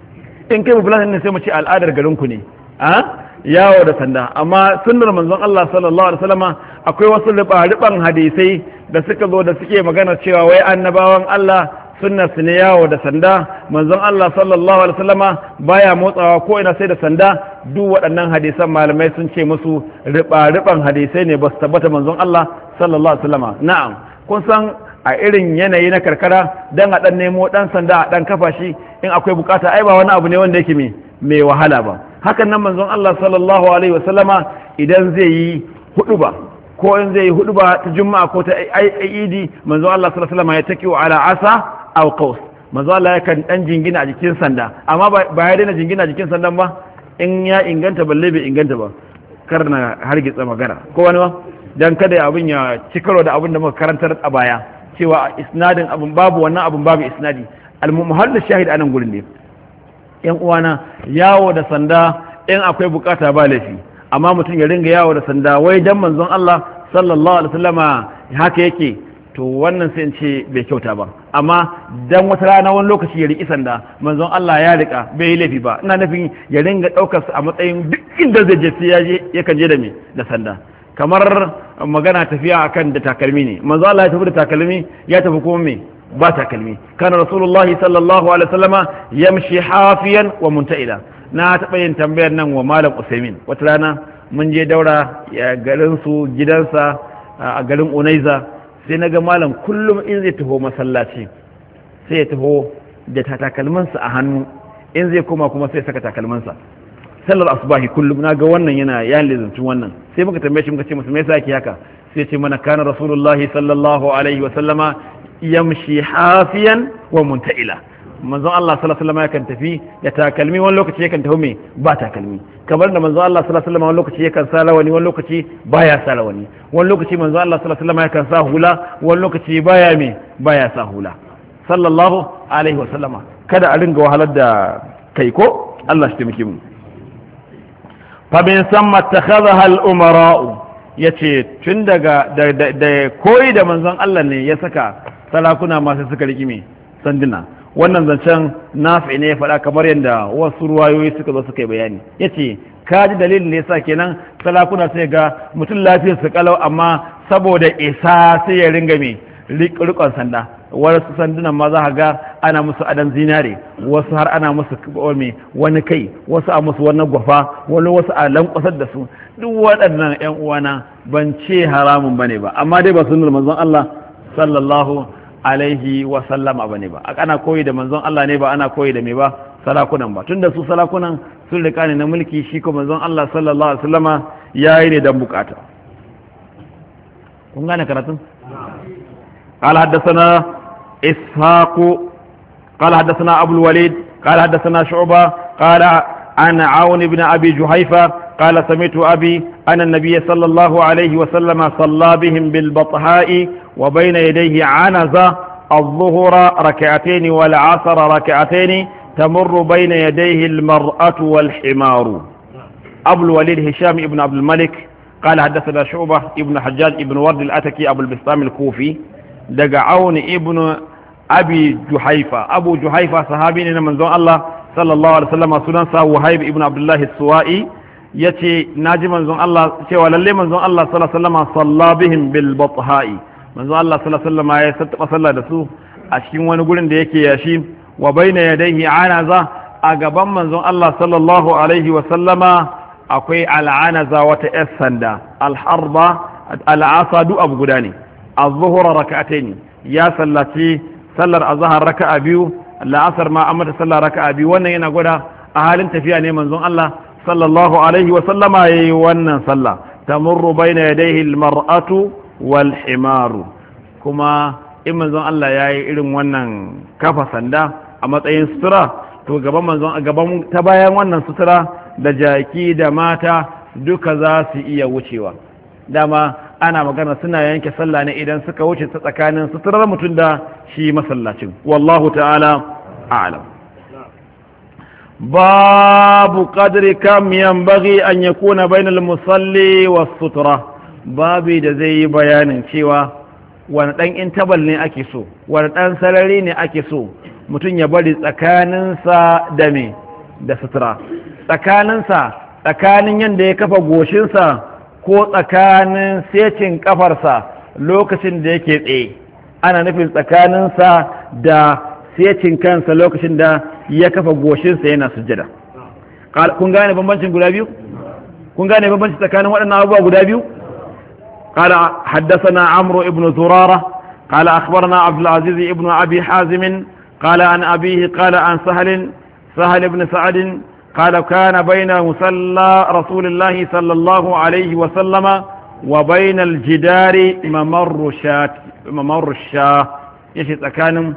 In kai ba fulatani ne sai mu ce al'adar garin ku ne. A yawo da sanda. Amma sunnar manzon Allah sallallahu alaihi wasallam akwai wasu riba-riban hadisai da suka zo da suke magana cewa wai annabawan Allah sunna su ne yawo da sanda, manzon Allah sallallahu alaihi wasallama baya motsawa ko ina sai da sanda. Duk waɗannan hadisan malamai sun ce musu riba-riban hadisai ne, ba su tabbata manzon Allah sallallahu alaihi wasallama. Na'am, kun san a irin yanayi na karkara dan a dan nemo dan sanda a dan kafa shi in akwai bukata, ai ba wani abu ne wanda yake mai mai wahala ba. Hakan nan manzon Allah sallallahu alaihi wasallama idan zai yi huduba ko in zai yi huduba ta juma'a ko ta idi, manzon Allah sallallahu alaihi wasallama ya takiwa ala asa aw qaus, manzo Allah yakan dan jingina a jikin sanda, amma ba ya daina jingina a jikin sandan ba, in ya inganta balle bai inganta ba, kar na hargitsa magana ko wani ba, dan kada abin ya ci karo da abin da muka karantar a baya cewa isnadin abin babu wannan abin babu isnadi. Al-muhallil shahid anan gurin ne, yan uwana, yawo da sanda in akwai bukata ba laifi, amma mutum ya ringa yawo da sanda wai dan manzon Allah sallallahu alaihi wasallama haka yake, to wannan sai in ce bai kyauta ba. Amma dan wata rana wani lokaci ya riki sanda, manzon Allah ya rika bai yi laifi ba. Ina nufin ya ringa daukar su a matsayin duk inda zai je sai ya je yakan je da me da sanda. Kamar magana tafiya akan da takalmi ne, manzon Allah ya tafi da takalmi, ya tafi kuma me ba takalmi. Kana rasulullahi sallallahu alaihi wasallama yamshi hafiyan wa munta'ila. Na taɓa yin tambayar nan wa malam Usaimin wata rana, mun je daura garin su gidansa a garin Unaiza, sai na ga malam kullum in zai taho masallaci sai ya taho da takalmansa a hannu, in zai koma kuma sai saka takalmansa. Sallar asubahi kullum na ga wannan yana ya lizancin wannan, sai muka tambaye shi muka ce masa me yasa yake haka, sai ce mana kana rasulullahi sallallahu alaihi wa sallama yamshi hafiyan wa munta'ila. Manzon Allah sallallahu alaihi wasallam yakan tafi da takalmi, wani lokaci yakan tafi me ba takalmi, kamar da manzon Allah sallallahu alaihi wasallam wani lokaci yakan sa rawani, wani lokaci baya sa rawani, wani lokaci manzon Allah sallallahu alaihi wasallam yakan sa hula, wani lokaci baya me baya sa hula sallallahu alaihi wasallam. Kada a ringa wahalar da kai ko Allah shi taimake mu. Fa bin samma takhadha al umara'u, yace tun daga da koyi da manzon Allah ne ya saka sarakuna masu suka riki me sanduna. Wannan zancen nafi ne ya faɗa kamar yadda wasu ruwayoyi suka zo suka yi bayani. Ya ce ka ji dalilin da ya sa kenan salakuna sai ga mutum lafiyar su kalau, amma saboda isa sai ya ringa mai rikon sanda. wasu sandunan ma za ga ana musu adan zinare, wasu har ana musu wani kai, wasu a musu wannan gwafa, wani wasu a lankwasar da su. Duk waɗannan ƴan uwana ban ce haramun bane ba, amma dai ba sunnar manzon Allah sallallahu alaihi wa sallama bane ba. Ana koyi da manzon Allah ne ba ana koyi da me ba sarakunan ba, tunda su sarakunan sun rika ne na mulki, shi ko manzon Allah sallallahu alaihi wa sallama yayi ne dan bukata. kun gane karatun قال حدثنا إسحاق قال حدثنا أبو الوليد قال حدثنا شعبة قال عن عون بن أبي جحيفة قال سمعت أبي أن النبي صلى الله عليه وسلم صلى بهم بالبطحاء وبين يديه عنزة الظهر ركعتين والعصر ركعتين تمر بين يديه المرأة والحمار. أبو الوليد هشام بن عبد الملك قال حدثنا شعبة ابن حجاج ابن ورد الأتكي أبو البسطام الكوفي دقى عون ابن أبي جحيفة أبو جحيفة صحابين من ذو الله صلى الله عليه وسلم سننسى وهيب ابن عبد الله السوائي يتي ناجي من ذو الله سوى للي من ذو الله صلى الله عليه وسلم صلى بهم بالبطحاء من ذو الله صلى الله عليه وسلم يستقى صلى دسو أشكين ونقول ديكي ياشين وبين يديه عنزة أقبا من ذو الله صلى الله عليه وسلم akwai al'anaza wata ‘yar sanda alharba al'asa duk abu guda ne a zuhura raka'atai ne ya sallaci sallar a zahar raka'a biyu la'asar ma amma ta sallar raka'a biyu wannan yana gwada a halin tafiya ne manzon Allah sallallahu alaihi wa sallama yayi wannan sallah tamurru baina yadayhi almar'atu wal himaru kuma in manzon Allah yayi irin wannan kafa sanda a matsayin sutura to gaban manzon gaban ta bayan wannan sutura da jaki da mata duka za su iya wucewa. Dama ana magana suna yanke sallah ne idan suka wuce ta tsakanin suturar mutum da shi masallacin. Wallahu ta'ala a'lam. Babu qadri kam yanbaghi an yakuna bainal musalli was sutura. Babu da zai yi bayanin cewa wani dan intabal ne ake so, wani dan sarari ne ake so mutum ya bari tsakaninsa da me da sutura. tsakaninsa tsakanin yadda ya kafa goshinsa ko tsakanin secin kafarsa lokacin da yake tsaye ana nufin tsakaninsa da secin kansa lokacin da ya kafa goshinsa yana sujjada. kun gane bambancin guda biyu kun gane bambancin tsakanin waɗannan abubuwa guda biyu قال حدثنا عمرو بن زرارة قال أخبرنا عبد العزيز بن أبي حازم قال عن أبيه قال عن سهل سهل بن سعد قال كان بين مصلى رسول الله صلى الله عليه وسلم وبين الجدار ممر شاة ممر الشاة يشي تكانم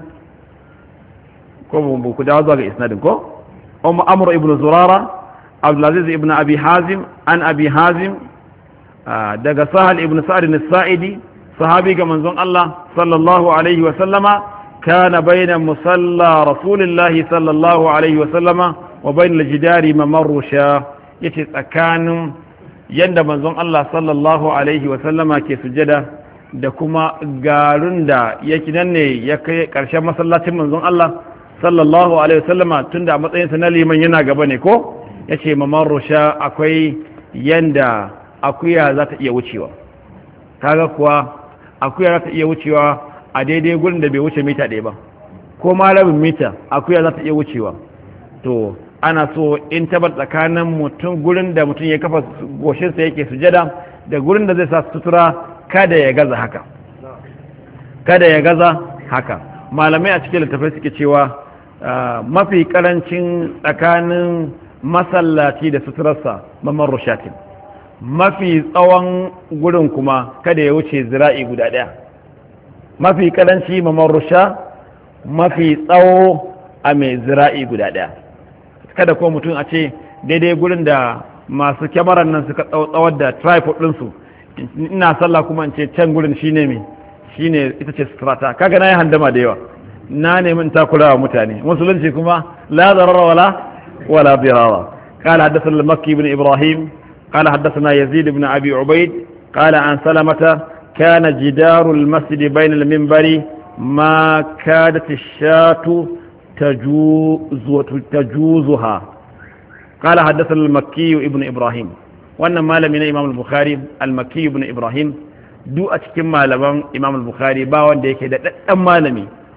كم بكداوزا إسنادكم أم أمر ابن زرارة عبد العزيز ابن أبي حازم عن أبي حازم دق سهل ابن سعد السائدي صحابي كمن زون الله صلى الله عليه وسلم كان بين مصلى رسول الله صلى الله عليه وسلم wa bain al-jidari mamarru sha yace tsakanin yanda manzon Allah sallallahu alaihi wa sallama ke sujada da kuma garun da yake nan ne ya kai karshen masallacin manzon Allah sallallahu alaihi wa sallama tunda a matsayin sa na liman yana gaba ne ko yace mamarru sha akwai yanda akuya za ta iya wucewa kaga kuwa akuya za ta iya wucewa a daidai gurin da bai wuce mita ɗaya ba ko ma rabin mita akuya za ta iya wucewa to ana so in tabar tsakanin mutum gurin da mutum ya kafa goshinsa yake sujada da gurin da zai sa sutura kada ya gaza haka kada ya gaza haka malamai a cikin littafai suke cewa mafi karancin tsakanin masallaci da suturarsa mamman rushatin mafi tsawon gurin kuma kada ya wuce zira'i guda ɗaya mafi karanci mamman rusha mafi tsawo a mai zira'i guda ɗaya kada ko mutum a ce daidai gurin da masu kyamarar nan suka tsawar da tripod ɗinsu ina sallah kuma in ce can gurin shine mai shine ita ce strata kaga na yi handama da yawa na nemi in takura wa mutane musulunci kuma la zarara wala wala birara قال حدثنا المكي بن إبراهيم قال حدثنا يزيد بن أبي عبيد قال عن سلمة كان جدار المسجد بين المنبر ما كادت الشاة تجوز تجوزها قال حدثنا المكي ابن إبراهيم وأن مال من إمام البخاري المكي ابن إبراهيم دو أتكم مالبان إمام البخاري باوان ديكي دا أم مالمي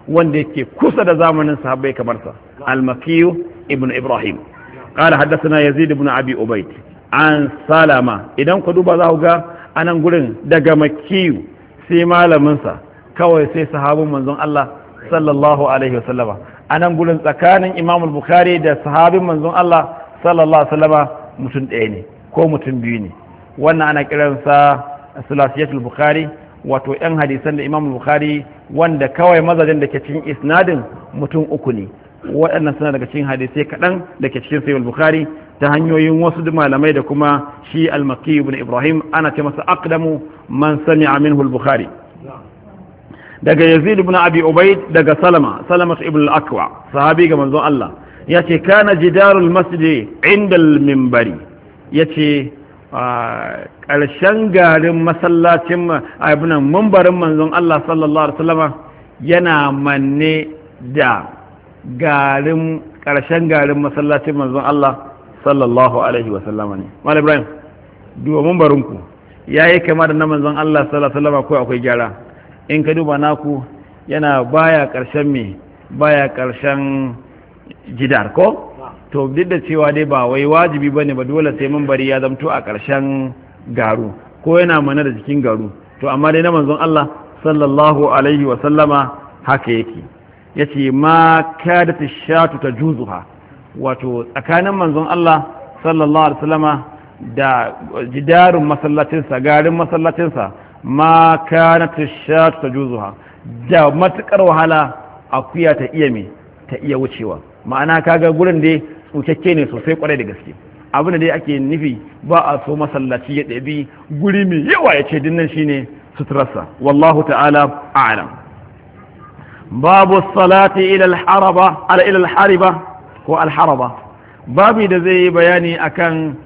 wanda yake kusa da zamanin sahabbai kamar sa al-Makki ibn Ibrahim qala haddathana Yazid ibn Abi Ubayd an Salama idan ku duba za ku ga anan gurin daga Makki sai malamin sa kawai sai sahabin manzon Allah sallallahu alaihi wasallama anan gurin tsakanin Imam al-Bukhari da sahabin manzon Allah sallallahu alaihi wasallama mutum ɗaya ne ko mutum biyu ne wannan ana kiransa sulasiyatul Bukhari wato yan hadisan da Imam Bukhari wanda kawai mazajin da ke cikin isnadin mutum uku ne waɗannan suna daga cikin hadisai kaɗan da ke cikin Sahih Bukhari ta hanyoyin wasu malamai da kuma shi al-Makki ibn Ibrahim ana ce masa aqdamu man sami'a minhu al-Bukhari daga Yazid ibn Abi Ubayd daga Salama Salama ibn al-Akwa sahabi ga manzon Allah yace kana jidarul masjid inda al-minbari yace ƙarshen garin masallacin abinan mambarin manzon Allah sallallahu alaihi wasallama yana manne da garin ƙarshen garin masallacin manzon Allah sallallahu alaihi wasallama ne Mal Ibrahim duba mambarinku yayi kama da na manzon Allah sallallahu alaihi wasallama ko akwai gyara in ka duba naku yana baya ƙarshen me baya ƙarshen jidar ko to duk da cewa dai ba wai wajibi bane ba dole sai mambari ya zamto a ƙarshen garu ko yana mana da jikin garu to amma dai na manzon Allah sallallahu alaihi wa sallama haka yake yace ma kadat ash-shatu tajuzuha wato tsakanin manzon Allah sallallahu alaihi wa sallama da jidarun masallacin sa garin masallacin sa ma kanat ash-shatu tajuzuha da matukar wahala akuya ta iya me ta iya wucewa ma'ana kaga gurin dai tsukakke ne sosai kwarai da gaske abin da dai ake nufi ba a so masallaci ya ɗabi guri mai yawa ya ce dinnan shine suturarsa wallahu ta'ala a'lam babu salati ila al-haraba ala ila al-hariba ko al-haraba babu da zai yi bayani akan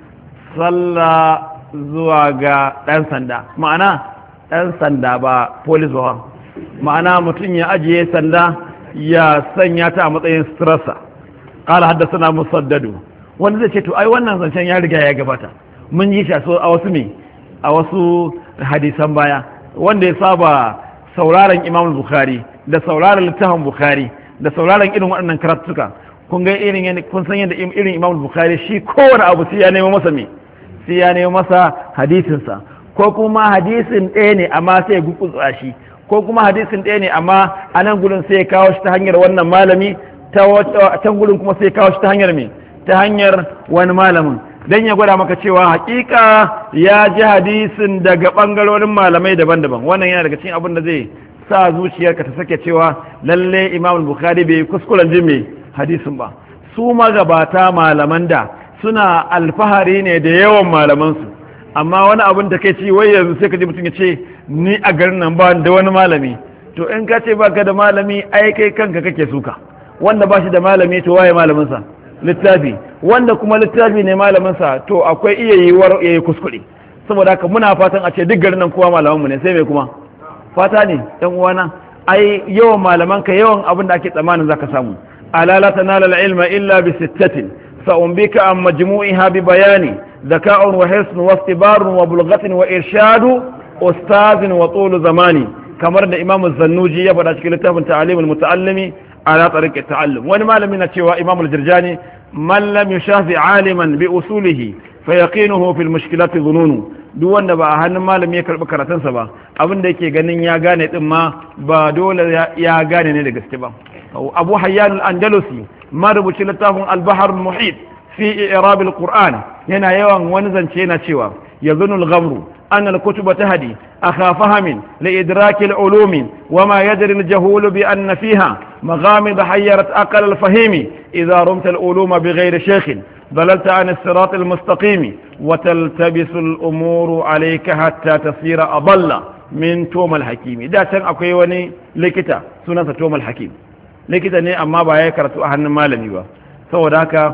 sallah zuwa ga dan sanda ma'ana dan sanda ba police ba ma'ana mutum ya ajiye sanda ya sanya ta a matsayin suturarsa قال حدثنا مسدد wanda zai ce to ai wannan zancen ya riga ya gabata mun yi shi a wasu me a wasu hadisan baya wanda ya saba sauraron Imam Bukhari da sauraron littafin Bukhari da sauraron irin waɗannan karatuka kun ga irin kun san yadda irin Imam Bukhari shi kowane abu sai ya nemo masa me sai ya nemo masa hadisin sa ko kuma hadisin ɗaya ne amma sai ya gutsuwa shi ko kuma hadisin ɗaya ne amma a nan gurin sai ya kawo shi ta hanyar wannan malami ta can gudun kuma sai kawo shi ta hanyar me ta hanyar wani malamin don ya gwada maka cewa hakika ya ji hadisin daga bangarorin malamai daban-daban wannan yana daga cikin abin da zai sa zuciyarka ta sake cewa lalle Imam Bukhari bai kuskuren jin me hadisin ba su magabata malaman da suna alfahari ne da yawan malamansu amma wani abin da kai ci wai yanzu sai ka ji mutum ya ce ni a garin nan ba da wani malami to in ka ce baka da malami ai kai kanka kake suka wanda ba shi da malami to waye malaminsa littafi wanda kuma littafi ne malaminsa to akwai iya yiwuwar ya yi kuskure saboda haka muna fatan a ce duk garin nan kowa malamanmu ne sai mai kuma fata ne ɗan uwana ai yawan malamanka yawan abin da ake tsammanin zaka samu ala la tanala al-ilma illa bi sittatin sa'umbika an majmu'iha bi bayani zaka'un wa hisn wa istibarun wa bulghatin wa irshadu ustazin wa tul zamani kamar da Imam Az-Zannuji ya faɗa cikin littafin Ta'limul Muta'allimi على طريق التعلم wani malami na cewa Imam al-Jirjani man lam yushafi aliman bi usulihi fa yaqinuhu fil mushkilati dhununu duk wanda ba a hannun malami ya karbi karatunsa ba abin da yake ganin ya gane din ma ba dole ya gane ne da gaske ba Abu Hayyan al-Andalusi marubuci littafin al-Bahr al-Muhit fi i'rab al-Qur'an yana yawan wani zance yana cewa yazunu al-ghamru أن الكتب تهدي أخا فهم لإدراك العلوم وما يدري الجهول بأن فيها مغامض حيرت أقل الفهيم إذا رمت العلوم بغير شيخ ضللت عن الصراط المستقيم وتلتبس الأمور عليك حتى تصير أضل من توم الحكيم دا كان أكوي وني لكتا سنة توم الحكيم لكتا ني أما بايا كرتو أهن مالني با سو داكا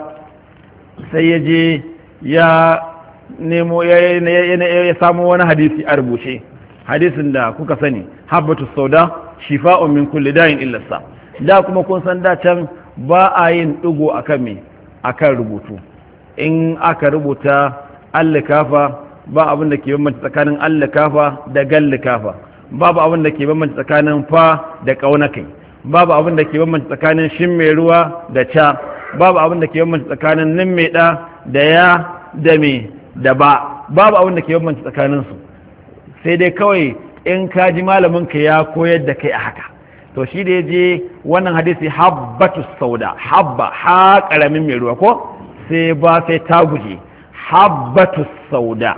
سيجي يا nemo ya samu wani hadisi a rubuce hadisin da kuka sani habbatu sauda shifa'un min kulli da'in illa sa da kuma kun san da can ba a yin digo akan me akan rubutu in aka rubuta allikafa ba abin da ke bambanta tsakanin allikafa da gallikafa babu abin da ke bambanta tsakanin fa da kaunakai babu abin da ke bambanta tsakanin shin mai ruwa da ca, babu abin da ke bambanta tsakanin nin mai ɗa da ya da me da ba, babu abin da ke bambanta tsakaninsu, sai dai kawai in ka ji malaminka ya koyar da kai a haka. To shi da ya je wannan hadisi habbatu sauda, habba ha karamin mai ruwa ko sai ba sai ta guje habbatu sauda.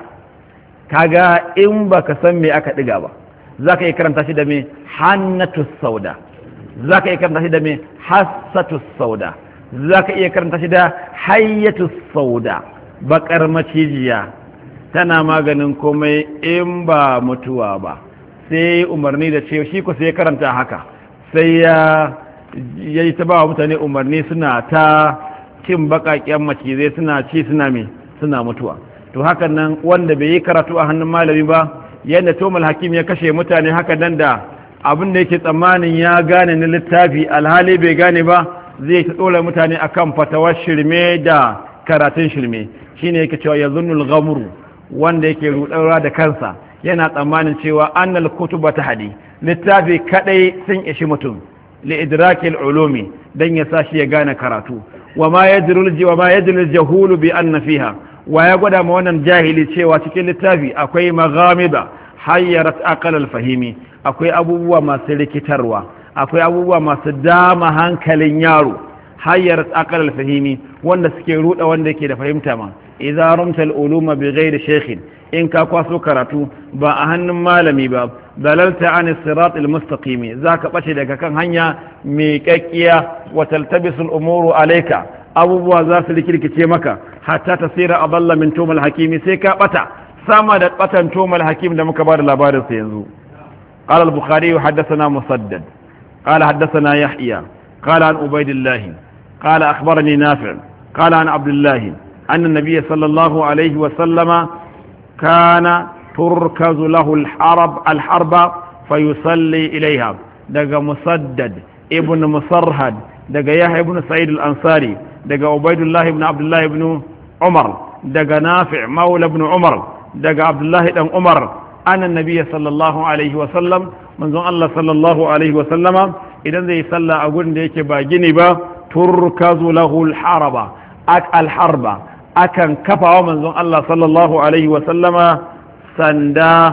Kaga in baka san me aka diga ba zaka iya karanta shi da me hannatu sauda, zaka iya karanta shi da me hassatu sauda, zaka iya karanta shi da hayyatu sauda. Bakar macijiya tana maganin komai in ba mutuwa ba, sai umarni da cewa shi ko sai karanta haka, sai ya yi ta ba mutane umarni suna ta cin bakaken macizai suna ci suna me suna mutuwa. To hakan nan wanda bai yi karatu a hannun malami ba, yadda Tomal Hakim ya kashe mutane haka nan da abin da yake tsammanin ya gane na littafi alhali bai gane ba, zai ta tsola mutane akan fatawar shirme da karatun shirme. Shine yake cewa yazunnul ghamru, wanda yake rudarwa da kansa yana tsammanin cewa annal kutuba tahdi, littafi kadai sun ishi mutum li idrakil ulumi dan ya sashi ya gane karatu. wa ma yadrul wa ma yadrul jahulu bi anna fiha, wa ya gwada ma wannan jahili cewa cikin littafi akwai maghamiba hayyarat aqal al-fahimi, akwai abubuwa masu rikitarwa, akwai abubuwa masu dama hankalin yaro, hayyarat aqal al-fahimi, wanda suke ruda wanda yake da fahimta ma. idza rumta al-uluma bi ghairi shaykhin, in ka kwaso karatu ba a hannun malami ba, dalalta an sirat al-mustaqim, zaka bace daga kan hanya mai kakkiya, wa taltabisu al-umuru alayka, abubuwa za su rikirkice maka, hatta tasira adalla min tumal hakimi, sai ka bata sama da batan tumal hakim da muka bada labarin sa yanzu. قال البخاري حدثنا مسدد قال حدثنا يحيى قال عن عبيد الله قال أخبرني نافع قال عن عبد الله أن النبي صلى الله عليه وسلم كان تركز له الحرب الحرب فيصلي إليها. دقى مسدد ابن مصرهد دقى يحيى بن سعيد الأنصاري دقى عبيد الله بن عبد الله بن عمر دقى نافع مولى بن عمر دقى عبد الله بن عمر أن النبي صلى الله عليه وسلم منذ الله صلى الله عليه وسلم إذا ذي صلى أقول ديك باجنبا تركز له الحرب أك الحرب أكن كفى منذ الله صلى الله عليه وسلم سندا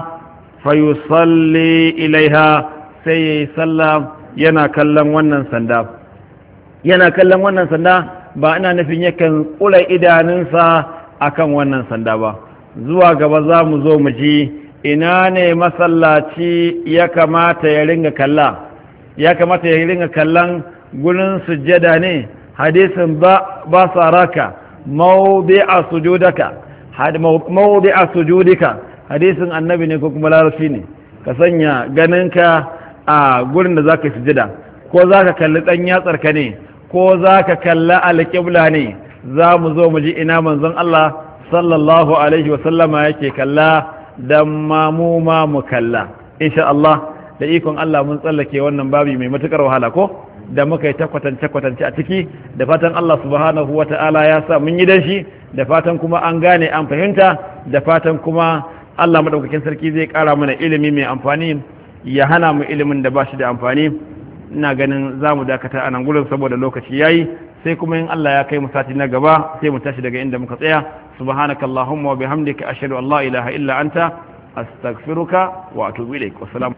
فيصلي إليها سي صلى ينا كلم ونن سندا ينا كلم ونن سندا ba ina nufin yakan kula idanunsa akan wannan sanda ba. Zuwa gaba za mu zo mu ji ina ne masallaci ya kamata ya ringa kalla, ya kamata ya ringa kallon gurin sujjada ne. Hadisin ba ba saraka mawdi'a sujudaka mawdi'a sujudika, hadisin annabi ne ko kuma larabci ne. Ka sanya ganinka a gurin da zaka sujjada, ko zaka kalli dan yatsarka ne, ko zaka kalla alqibla ne. Za mu zo mu ji ina manzon Allah sallallahu alaihi wa sallama yake kalla dan mamu ma mu kalla. Insha Allah da ikon Allah mun tsallake wannan babi mai matukar wahala ko da muka yi ta kwatance kwatance a ciki, da fatan Allah subhanahu wata'ala ya sa mun yi dan shi, da fatan kuma an gane an fahimta, da fatan kuma Allah madaukakin sarki zai kara mana ilimi mai amfani, ya hana mu ilimin da ba shi da amfani. Ina ganin za mu dakata a nan gurin saboda lokaci yayi, sai kuma in Allah ya kai mu sati na gaba sai mu tashi daga inda muka tsaya. subhanakallahumma wa bihamdika ashhadu an la ilaha illa anta astaghfiruka wa atubu ilaik. Wassalam.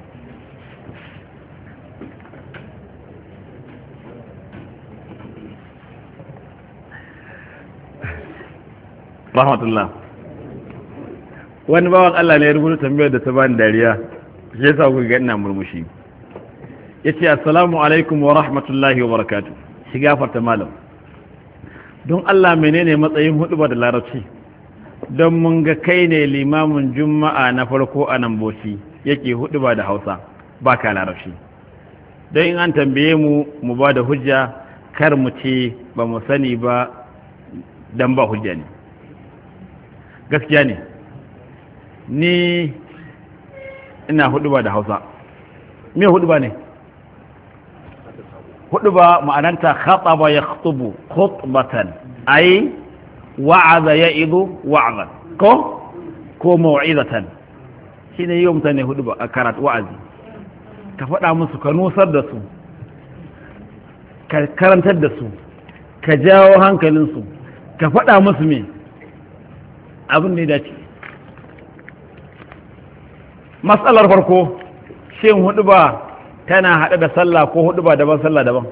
rahmatullah. Wani bawan Allah ne ya rubuta tambayar da ta bani dariya, shi yasa kuka ga ina murmushi. Yace assalamu alaikum wa rahmatullahi wa barakatuh. Shi gafarta malam, don Allah menene matsayin huduba da larabci? Don mun ga kai ne limamin juma'a na farko a nan Bauchi yake huduba da Hausa ba ka larabci. Don in an tambaye mu mu ba da hujja, kar mu ce ba mu sani ba dan ba hujja ne. Gaskiya ne, ni ina huduba da Hausa. Me huduba ne? huduba ma'ananta khataba yakhutubu khutbatan, ay wa'aza ya'idu wa'zan ko ko mau'izatan. Shine yau mutane huduba a karatu wa'azi, ka faɗa musu ka nusar da su ka karantar da su ka jawo hankalinsu ka faɗa musu me abin da ya dace. matsalar farko shin hudu ba tana haɗe da sallah ko hudu ba daban sallah daban?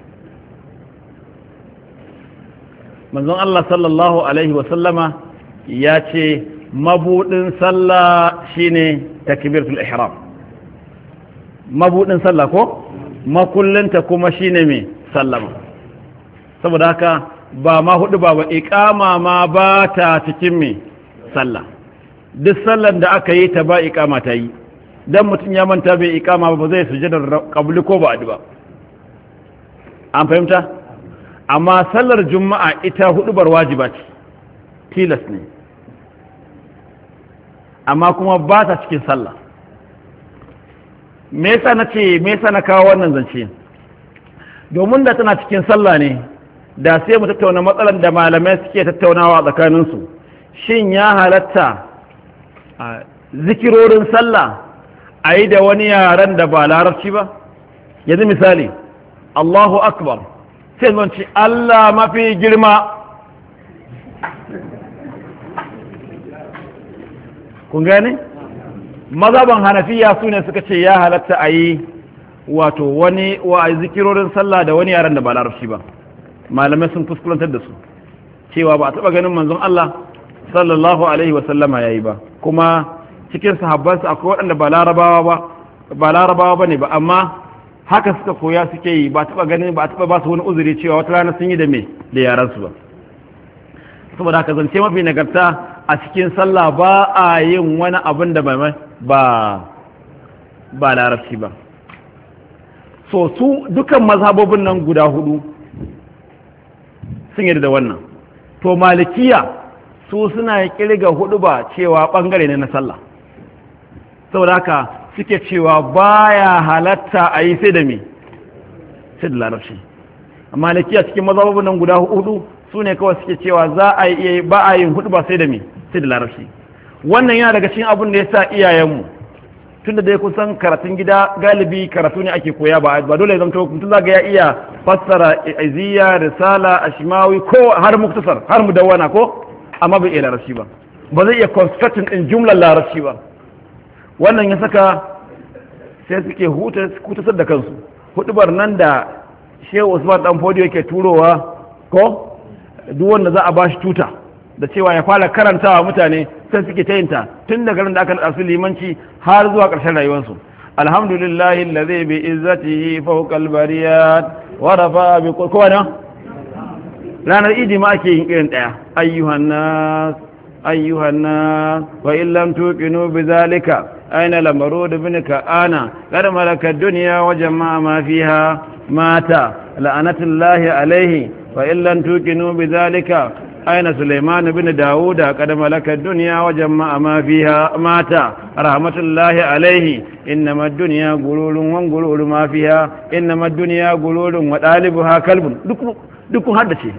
manzon Allah sallallahu alaihi wasallama ya ce mabudin sallah shine takbiratul ihram. mabudin sallah ko makullinta kuma shine me sallama. saboda haka ba ma hudu ba ba iqama ma ba ta cikin me sallah. duk sallar da aka yi ta ba iqama ta yi, dan mutum ya manta bai iqama ba zai sujada qabli ko ba ba. an fahimta? amma sallar juma'a ita hudubar wajiba ce, tilas ne, amma kuma ba ta cikin sallah. me yasa na ce me yasa na kawo wannan zance? domin da tana cikin sallah ne da sai mu tattauna matsalar da malamai suke tattaunawa a tsakaninsu. shin ya halatta a zikirorin sallah a yi da wani yaren da ba larabci ba? yanzu misali Allahu akbar sai zan ce Allah mafi girma. kun gane? mazhaban hanafiya su ne suka ce ya halatta a yi wato wani wa zikirorin sallah da wani yaren da ba larabci ba. malamai sun fuskulantar da su cewa ba a taba ganin manzon Allah sallallahu alaihi wasallama yayi ba, kuma cikin sahabbansa akwai waɗanda ba larabawa ba ba larabawa bane ba, amma haka suka koya suke yi, ba taba ganin ba taba ba su wani uzuri cewa wata rana sun yi da me da yaran su ba. saboda haka zance mafi nagarta a cikin sallah ba a yin wani abin da ba ba ba larabci ba. so su dukan mazhabobin nan guda hudu sun yarda da wannan. to malikiya su suna kirga hudu ba cewa bangare ne na sallah, saboda haka suke cewa baya halatta a yi sai da me sai da larabci. malikiya cikin mazhabobin nan guda hudu su ne kawai suke cewa za a yi ba a yin hudu ba sai da me sai da larabci. wannan yana daga cikin abin da ya sa iyayenmu tun da dai kusan karatun gida galibi karatu ne ake koya ba ba dole zama mutum zaga ya iya fassara iziya risala ashmawi ko har muktasar har mudawwana ko, amma bai iya larabci ba, ba zai iya constructing din jumlar larabci ba. wannan ya saka sai suke hutasar da kansu. hudubar nan da shehu usman dan fodiyo yake turowa ko duk wanda za a bashi tuta da cewa ya fara karantawa mutane sai suke ta yinta tun daga ran da aka naɗa su limanci har zuwa ƙarshen rayuwarsu. alhamdulillahi allazi bi izzatihi fawqa al-bariyat wa rafa bi kowana ranar idi ma ake yin irin daya ayyuhan nas ayyuhan nas wa in lam tuqinu bi zalika aina lamarud ibn ka'ana qad malaka ad-dunya wa jama'a ma fiha mata la'anatullahi alayhi wa in lam tuqinu bi zalika أين سليمان بن داود قد ملك الدنيا وجمع ما فيها مات رحمة الله عليه إنما الدنيا قلول وانقلول ما فيها إنما الدنيا قلول وطالبها كلب دكو هذا شيء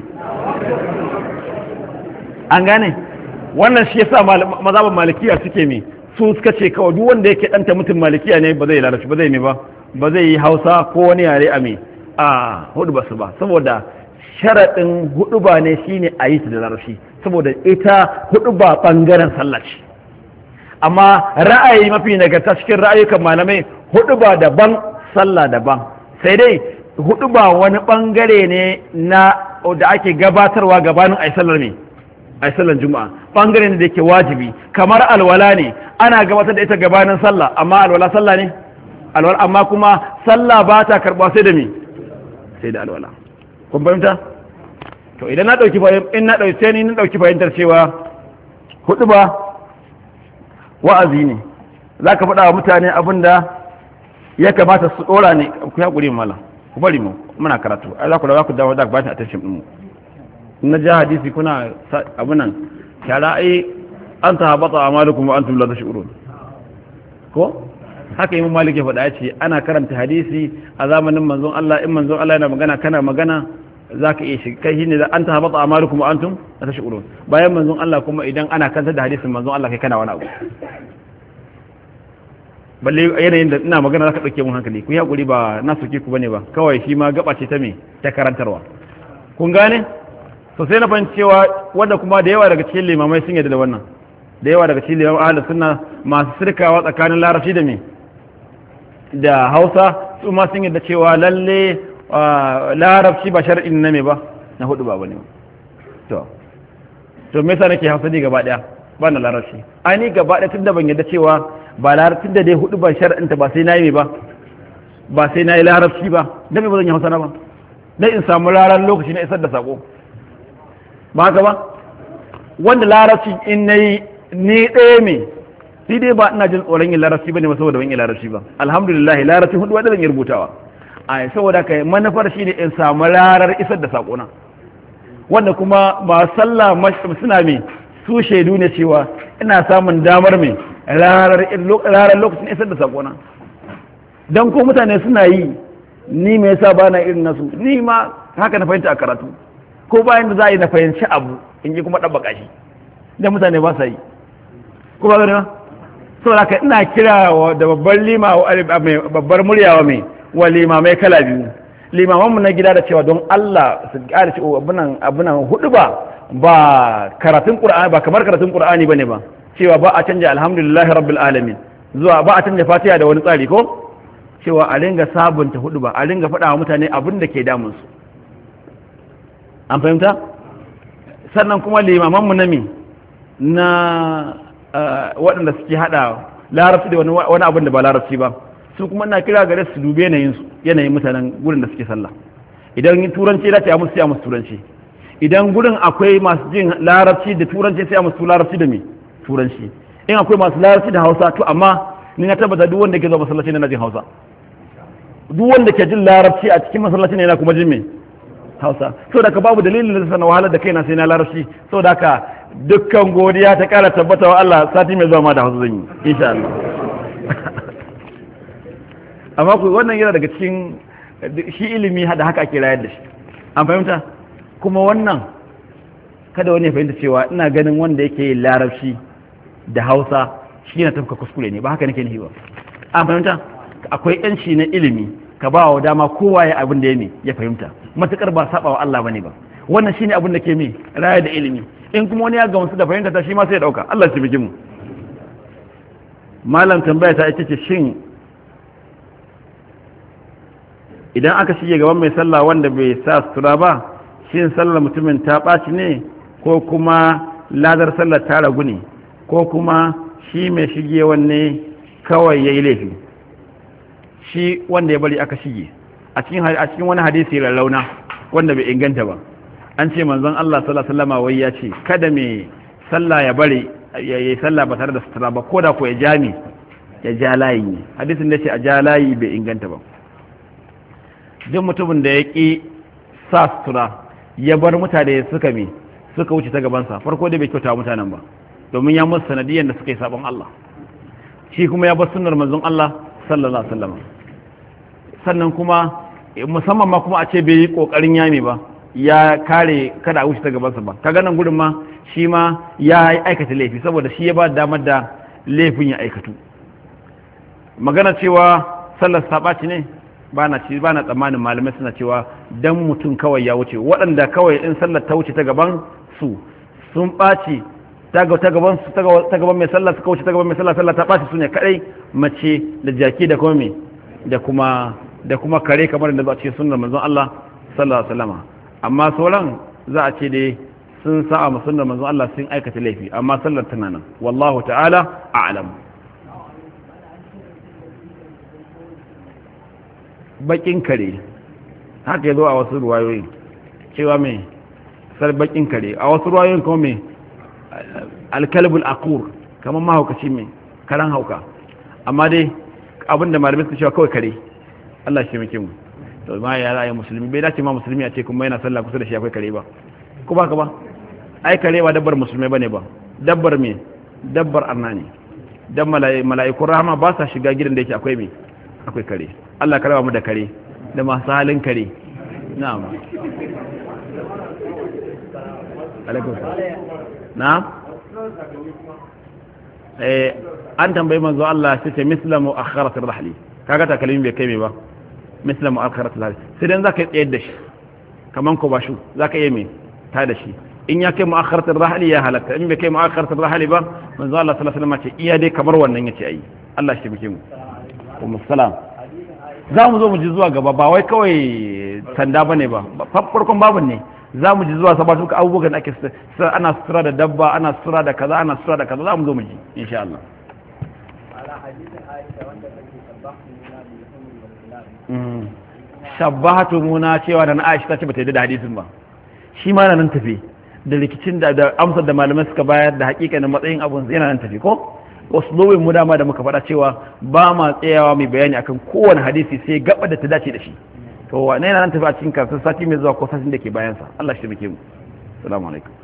an gane wannan shi yasa mazhabin malikiya suke mi su suka ce kawai duk wanda yake danta mutum malikiya ne ba zai lalace ba zai mi ba ba zai yi Hausa ko wani yare a mi a hudu ba su ba, saboda sharaɗin hudu ba ne shine a yi ta da larabci, saboda ita hudu ba ɓangaren sallah ce. amma ra'ayi mafi nagarta cikin ra'ayukan malamai hudu ba daban sallah daban, sai dai hudu ba wani ɓangare ne na da ake gabatarwa gabanin a sallar ne a sallar juma'a, ɓangare ne da yake wajibi kamar alwala ne ana gabatar da ita gabanin sallah, amma alwala sallah ne alwala, amma kuma sallah ba ta karɓa sai da me sai da alwala. kun fahimta? to idan na dauki in na dauki sai ni na dauki fahimtar cewa hudu ba wa'azi ne, zaka faɗa wa mutane abinda ya kamata su dora ne. ku hakuri mallam, ku bari mu muna karatu, ai za ku da ku dawo da ba ta attention din mu. in na ja hadisi kuna abun nan kyara ai an ta habata amalukum wa antum la tashurun ko haka imam malik ya faɗa ya ce ana karanta hadisi a zamanin manzon Allah, in manzon Allah yana magana kana magana za ka iya shiga kai shine an ta habata amalukum wa antum la tashurun. bayan manzon Allah kuma idan ana kanta da hadisin manzon Allah kai kana wani abu. balle yanayin da ina magana zaka dauke mun hankali kun yi hakuri ba na soke ku bane ba kawai shi ma gaba ce ta me ta karantarwa kun gane to sai na fahimci cewa wanda kuma da yawa daga cikin limamai sun yarda da wannan da yawa daga cikin limamai ahlus sunna masu sirkawa tsakanin larabci da me da Hausa su ma sun yarda cewa lalle larabci ba shar'in na me ba na hudu ba bane to to me yasa nake Hausa ne gaba daya ba na larabci ai ni gaba daya tunda ban yarda cewa ba larabci da dai hudu ba shar'in ta ba sai nayi me ba ba sai nayi larabci ba dan me ba zan yi Hausa na ba dan in samu raran lokaci na isar da sako ba haka ba wanda larabci in nayi ni ɗaya me sai dai ba ina jin tsoron yin larabci bane ba saboda ban yi larabci ba alhamdulillah larabci hudu wadda zan yi rubutawa a saboda kai manufar shi ne in samu rarar isar da sakona wanda kuma ba sallah suna me su shaidu ne cewa ina samun damar me rarar lokacin isar da sakona dan ko mutane suna yi ni me yasa ba na irin nasu ni ma haka na fahimta a karatu ko bayan da za a yi na fahimci abu in ji kuma ɗabbaka shi da mutane ba sa yi ko ba gani ba saboda ka ina kira da babbar lima babbar muryawa mai wa limamai kala biyu limamanmu na gida da cewa don Allah su ƙara ce abunan abunan hudu ba ba karatun qur'ani ba kamar karatun qur'ani bane ba cewa ba a canja alhamdulillahi rabbil alamin zuwa ba a canja fatiha da wani tsari ko cewa a ringa sabunta hudu ba a ringa faɗa wa mutane abin da ke damun su an fahimta sannan kuma limamanmu na mi na waɗanda suke haɗa larabci da wani abin da ba larabci ba su kuma na kira gare su dube yanayin yanayin mutanen gurin da suke sallah idan turanci da ta musu sai a musu turanci idan gurin akwai masu jin larabci da turanci sai a musu larabci da me turanci in akwai masu larabci da hausa to amma ni na tabbata duk wanda ke zuwa masallaci ne na jin hausa duk wanda ke jin larabci a cikin masallaci ne yana kuma jin me hausa saboda ka babu dalilin da sana wahalar da kaina sai na larabci saboda ka dukkan godiya ta kara tabbata wa Allah sati mai zuwa ma da hausa zan yi insha Allah amma ku wannan yana daga cikin shi ilimi da haka ake rayar da shi an fahimta kuma wannan kada wani ya fahimta cewa ina ganin wanda yake yin larabci da hausa shi yana tafka kuskure ne ba haka nake nihi ba an fahimta akwai yanci na ilimi ka ba wa dama kowa ya abin da ya ne ya fahimta matukar ba saba wa Allah bane ba wannan shine abin da ke mai raya da ilimi in kuma wani ya gamsu da fahimta ta shi ma sai ya dauka Allah ya tabbake mu malam tambaya ta ita ce shin idan aka shige gaban mai sallah wanda bai sa sutura ba shin sallar mutumin ta ɓaci ne ko kuma ladar sallar ta ragu ne ko kuma shi mai shigewan ne kawai ya yi laifi shi wanda ya bari aka shige a cikin wani hadisi launa wanda bai inganta ba an ce manzon Allah sallallahu alaihi wasallam wai ya ce kada mai sallah ya bari ya yi sallah ba tare da sutura ba ko da ko ya jami ya ja layi ne hadisin da ce a ja layi bai inganta ba duk mutumin da ya ƙi sa sutura ya bar mutane suka mi suka wuce ta gabansa farko da bai kyauta mutanen ba domin ya musu sanadiyyar da suka yi sabon Allah shi kuma ya bar sunnar manzon Allah sallallahu alaihi wasallam sannan kuma musamman ma kuma a ce bai yi kokarin yami ba ya kare kada a wuce ta gabansa ba kaga nan gudun ma shi ma ya aikata laifi saboda shi ya ba damar da laifin ya aikatu magana cewa sallar sabaci ne ba na ci ba na tsammanin malamai suna cewa dan mutum kawai ya wuce waɗanda kawai in sallar ta wuce ta gaban su sun ɓaci ta gaban su ta gaban mai sallah suka wuce ta gaban mai sallah sallah ta ɓaci su ne kadai mace da jaki da kuma me da kuma da kuma kare kamar da za a ce sunnar manzon Allah sallallahu alaihi wasallam amma sauran za a ce dai sun sa'a ma sunnar manzon Allah sun aikata laifi amma sallar tana nan wallahu ta'ala a'lam bakin kare haka ya zo a wasu ruwayoyi cewa mai sar bakin kare a wasu ruwayoyin kuma mai alkalibul akur kamar mahaukaci mai karan hauka amma dai abinda malamai su cewa kawai kare Allah shi muke mu to ma ya ra'ayi musulmi bai dace ma musulmi a ce kuma yana sallah kusa da shi akwai kare ba ko ba ka ba ai kare ba dabbar musulmai bane ba dabbar me dabbar arna ne dan mala'ikun rahama ba sa shiga gidan da yake akwai me akwai kare Allah ka raba mu da kare da masu halin kare na'am alaikum na'am eh an tambayi manzo Allah sai ce mislamu akharat ar-rahli kaga takalmin bai kai me ba mislamu akharat ar-rahli sai dan zaka tsayar da shi kaman ko bashu zaka yi me ta da shi in ya kai mu'akharat ar-rahli ya halaka in bai kai mu'akharat ar-rahli ba manzo Allah sallallahu alaihi wasallam ce iya dai kamar wannan yace ayi Allah shi muke mu wa salam za mu zo mu ji zuwa gaba ba wai kawai sanda bane ba farkon babun ne za mu ji zuwa sabatu ka abubuwan da ake ana sutura da dabba ana sutura da kaza ana sutura da kaza za mu zo mu ji insha Allah shabbahatu muna cewa da na Aisha ta ce bata yi da hadisin ba shi ma nan tafi da rikicin da da amsar da malamai suka bayar da hakikanin matsayin abun yana nan tafi ko uslubin mu dama da muka faɗa cewa ba ma tsayawa mai bayani akan kowane hadisi sai gaba da ta dace da shi to wannan yana nan tafi a cikin kasar sati mai zuwa ko satin da ke bayan sa Allah shi muke mu assalamu alaikum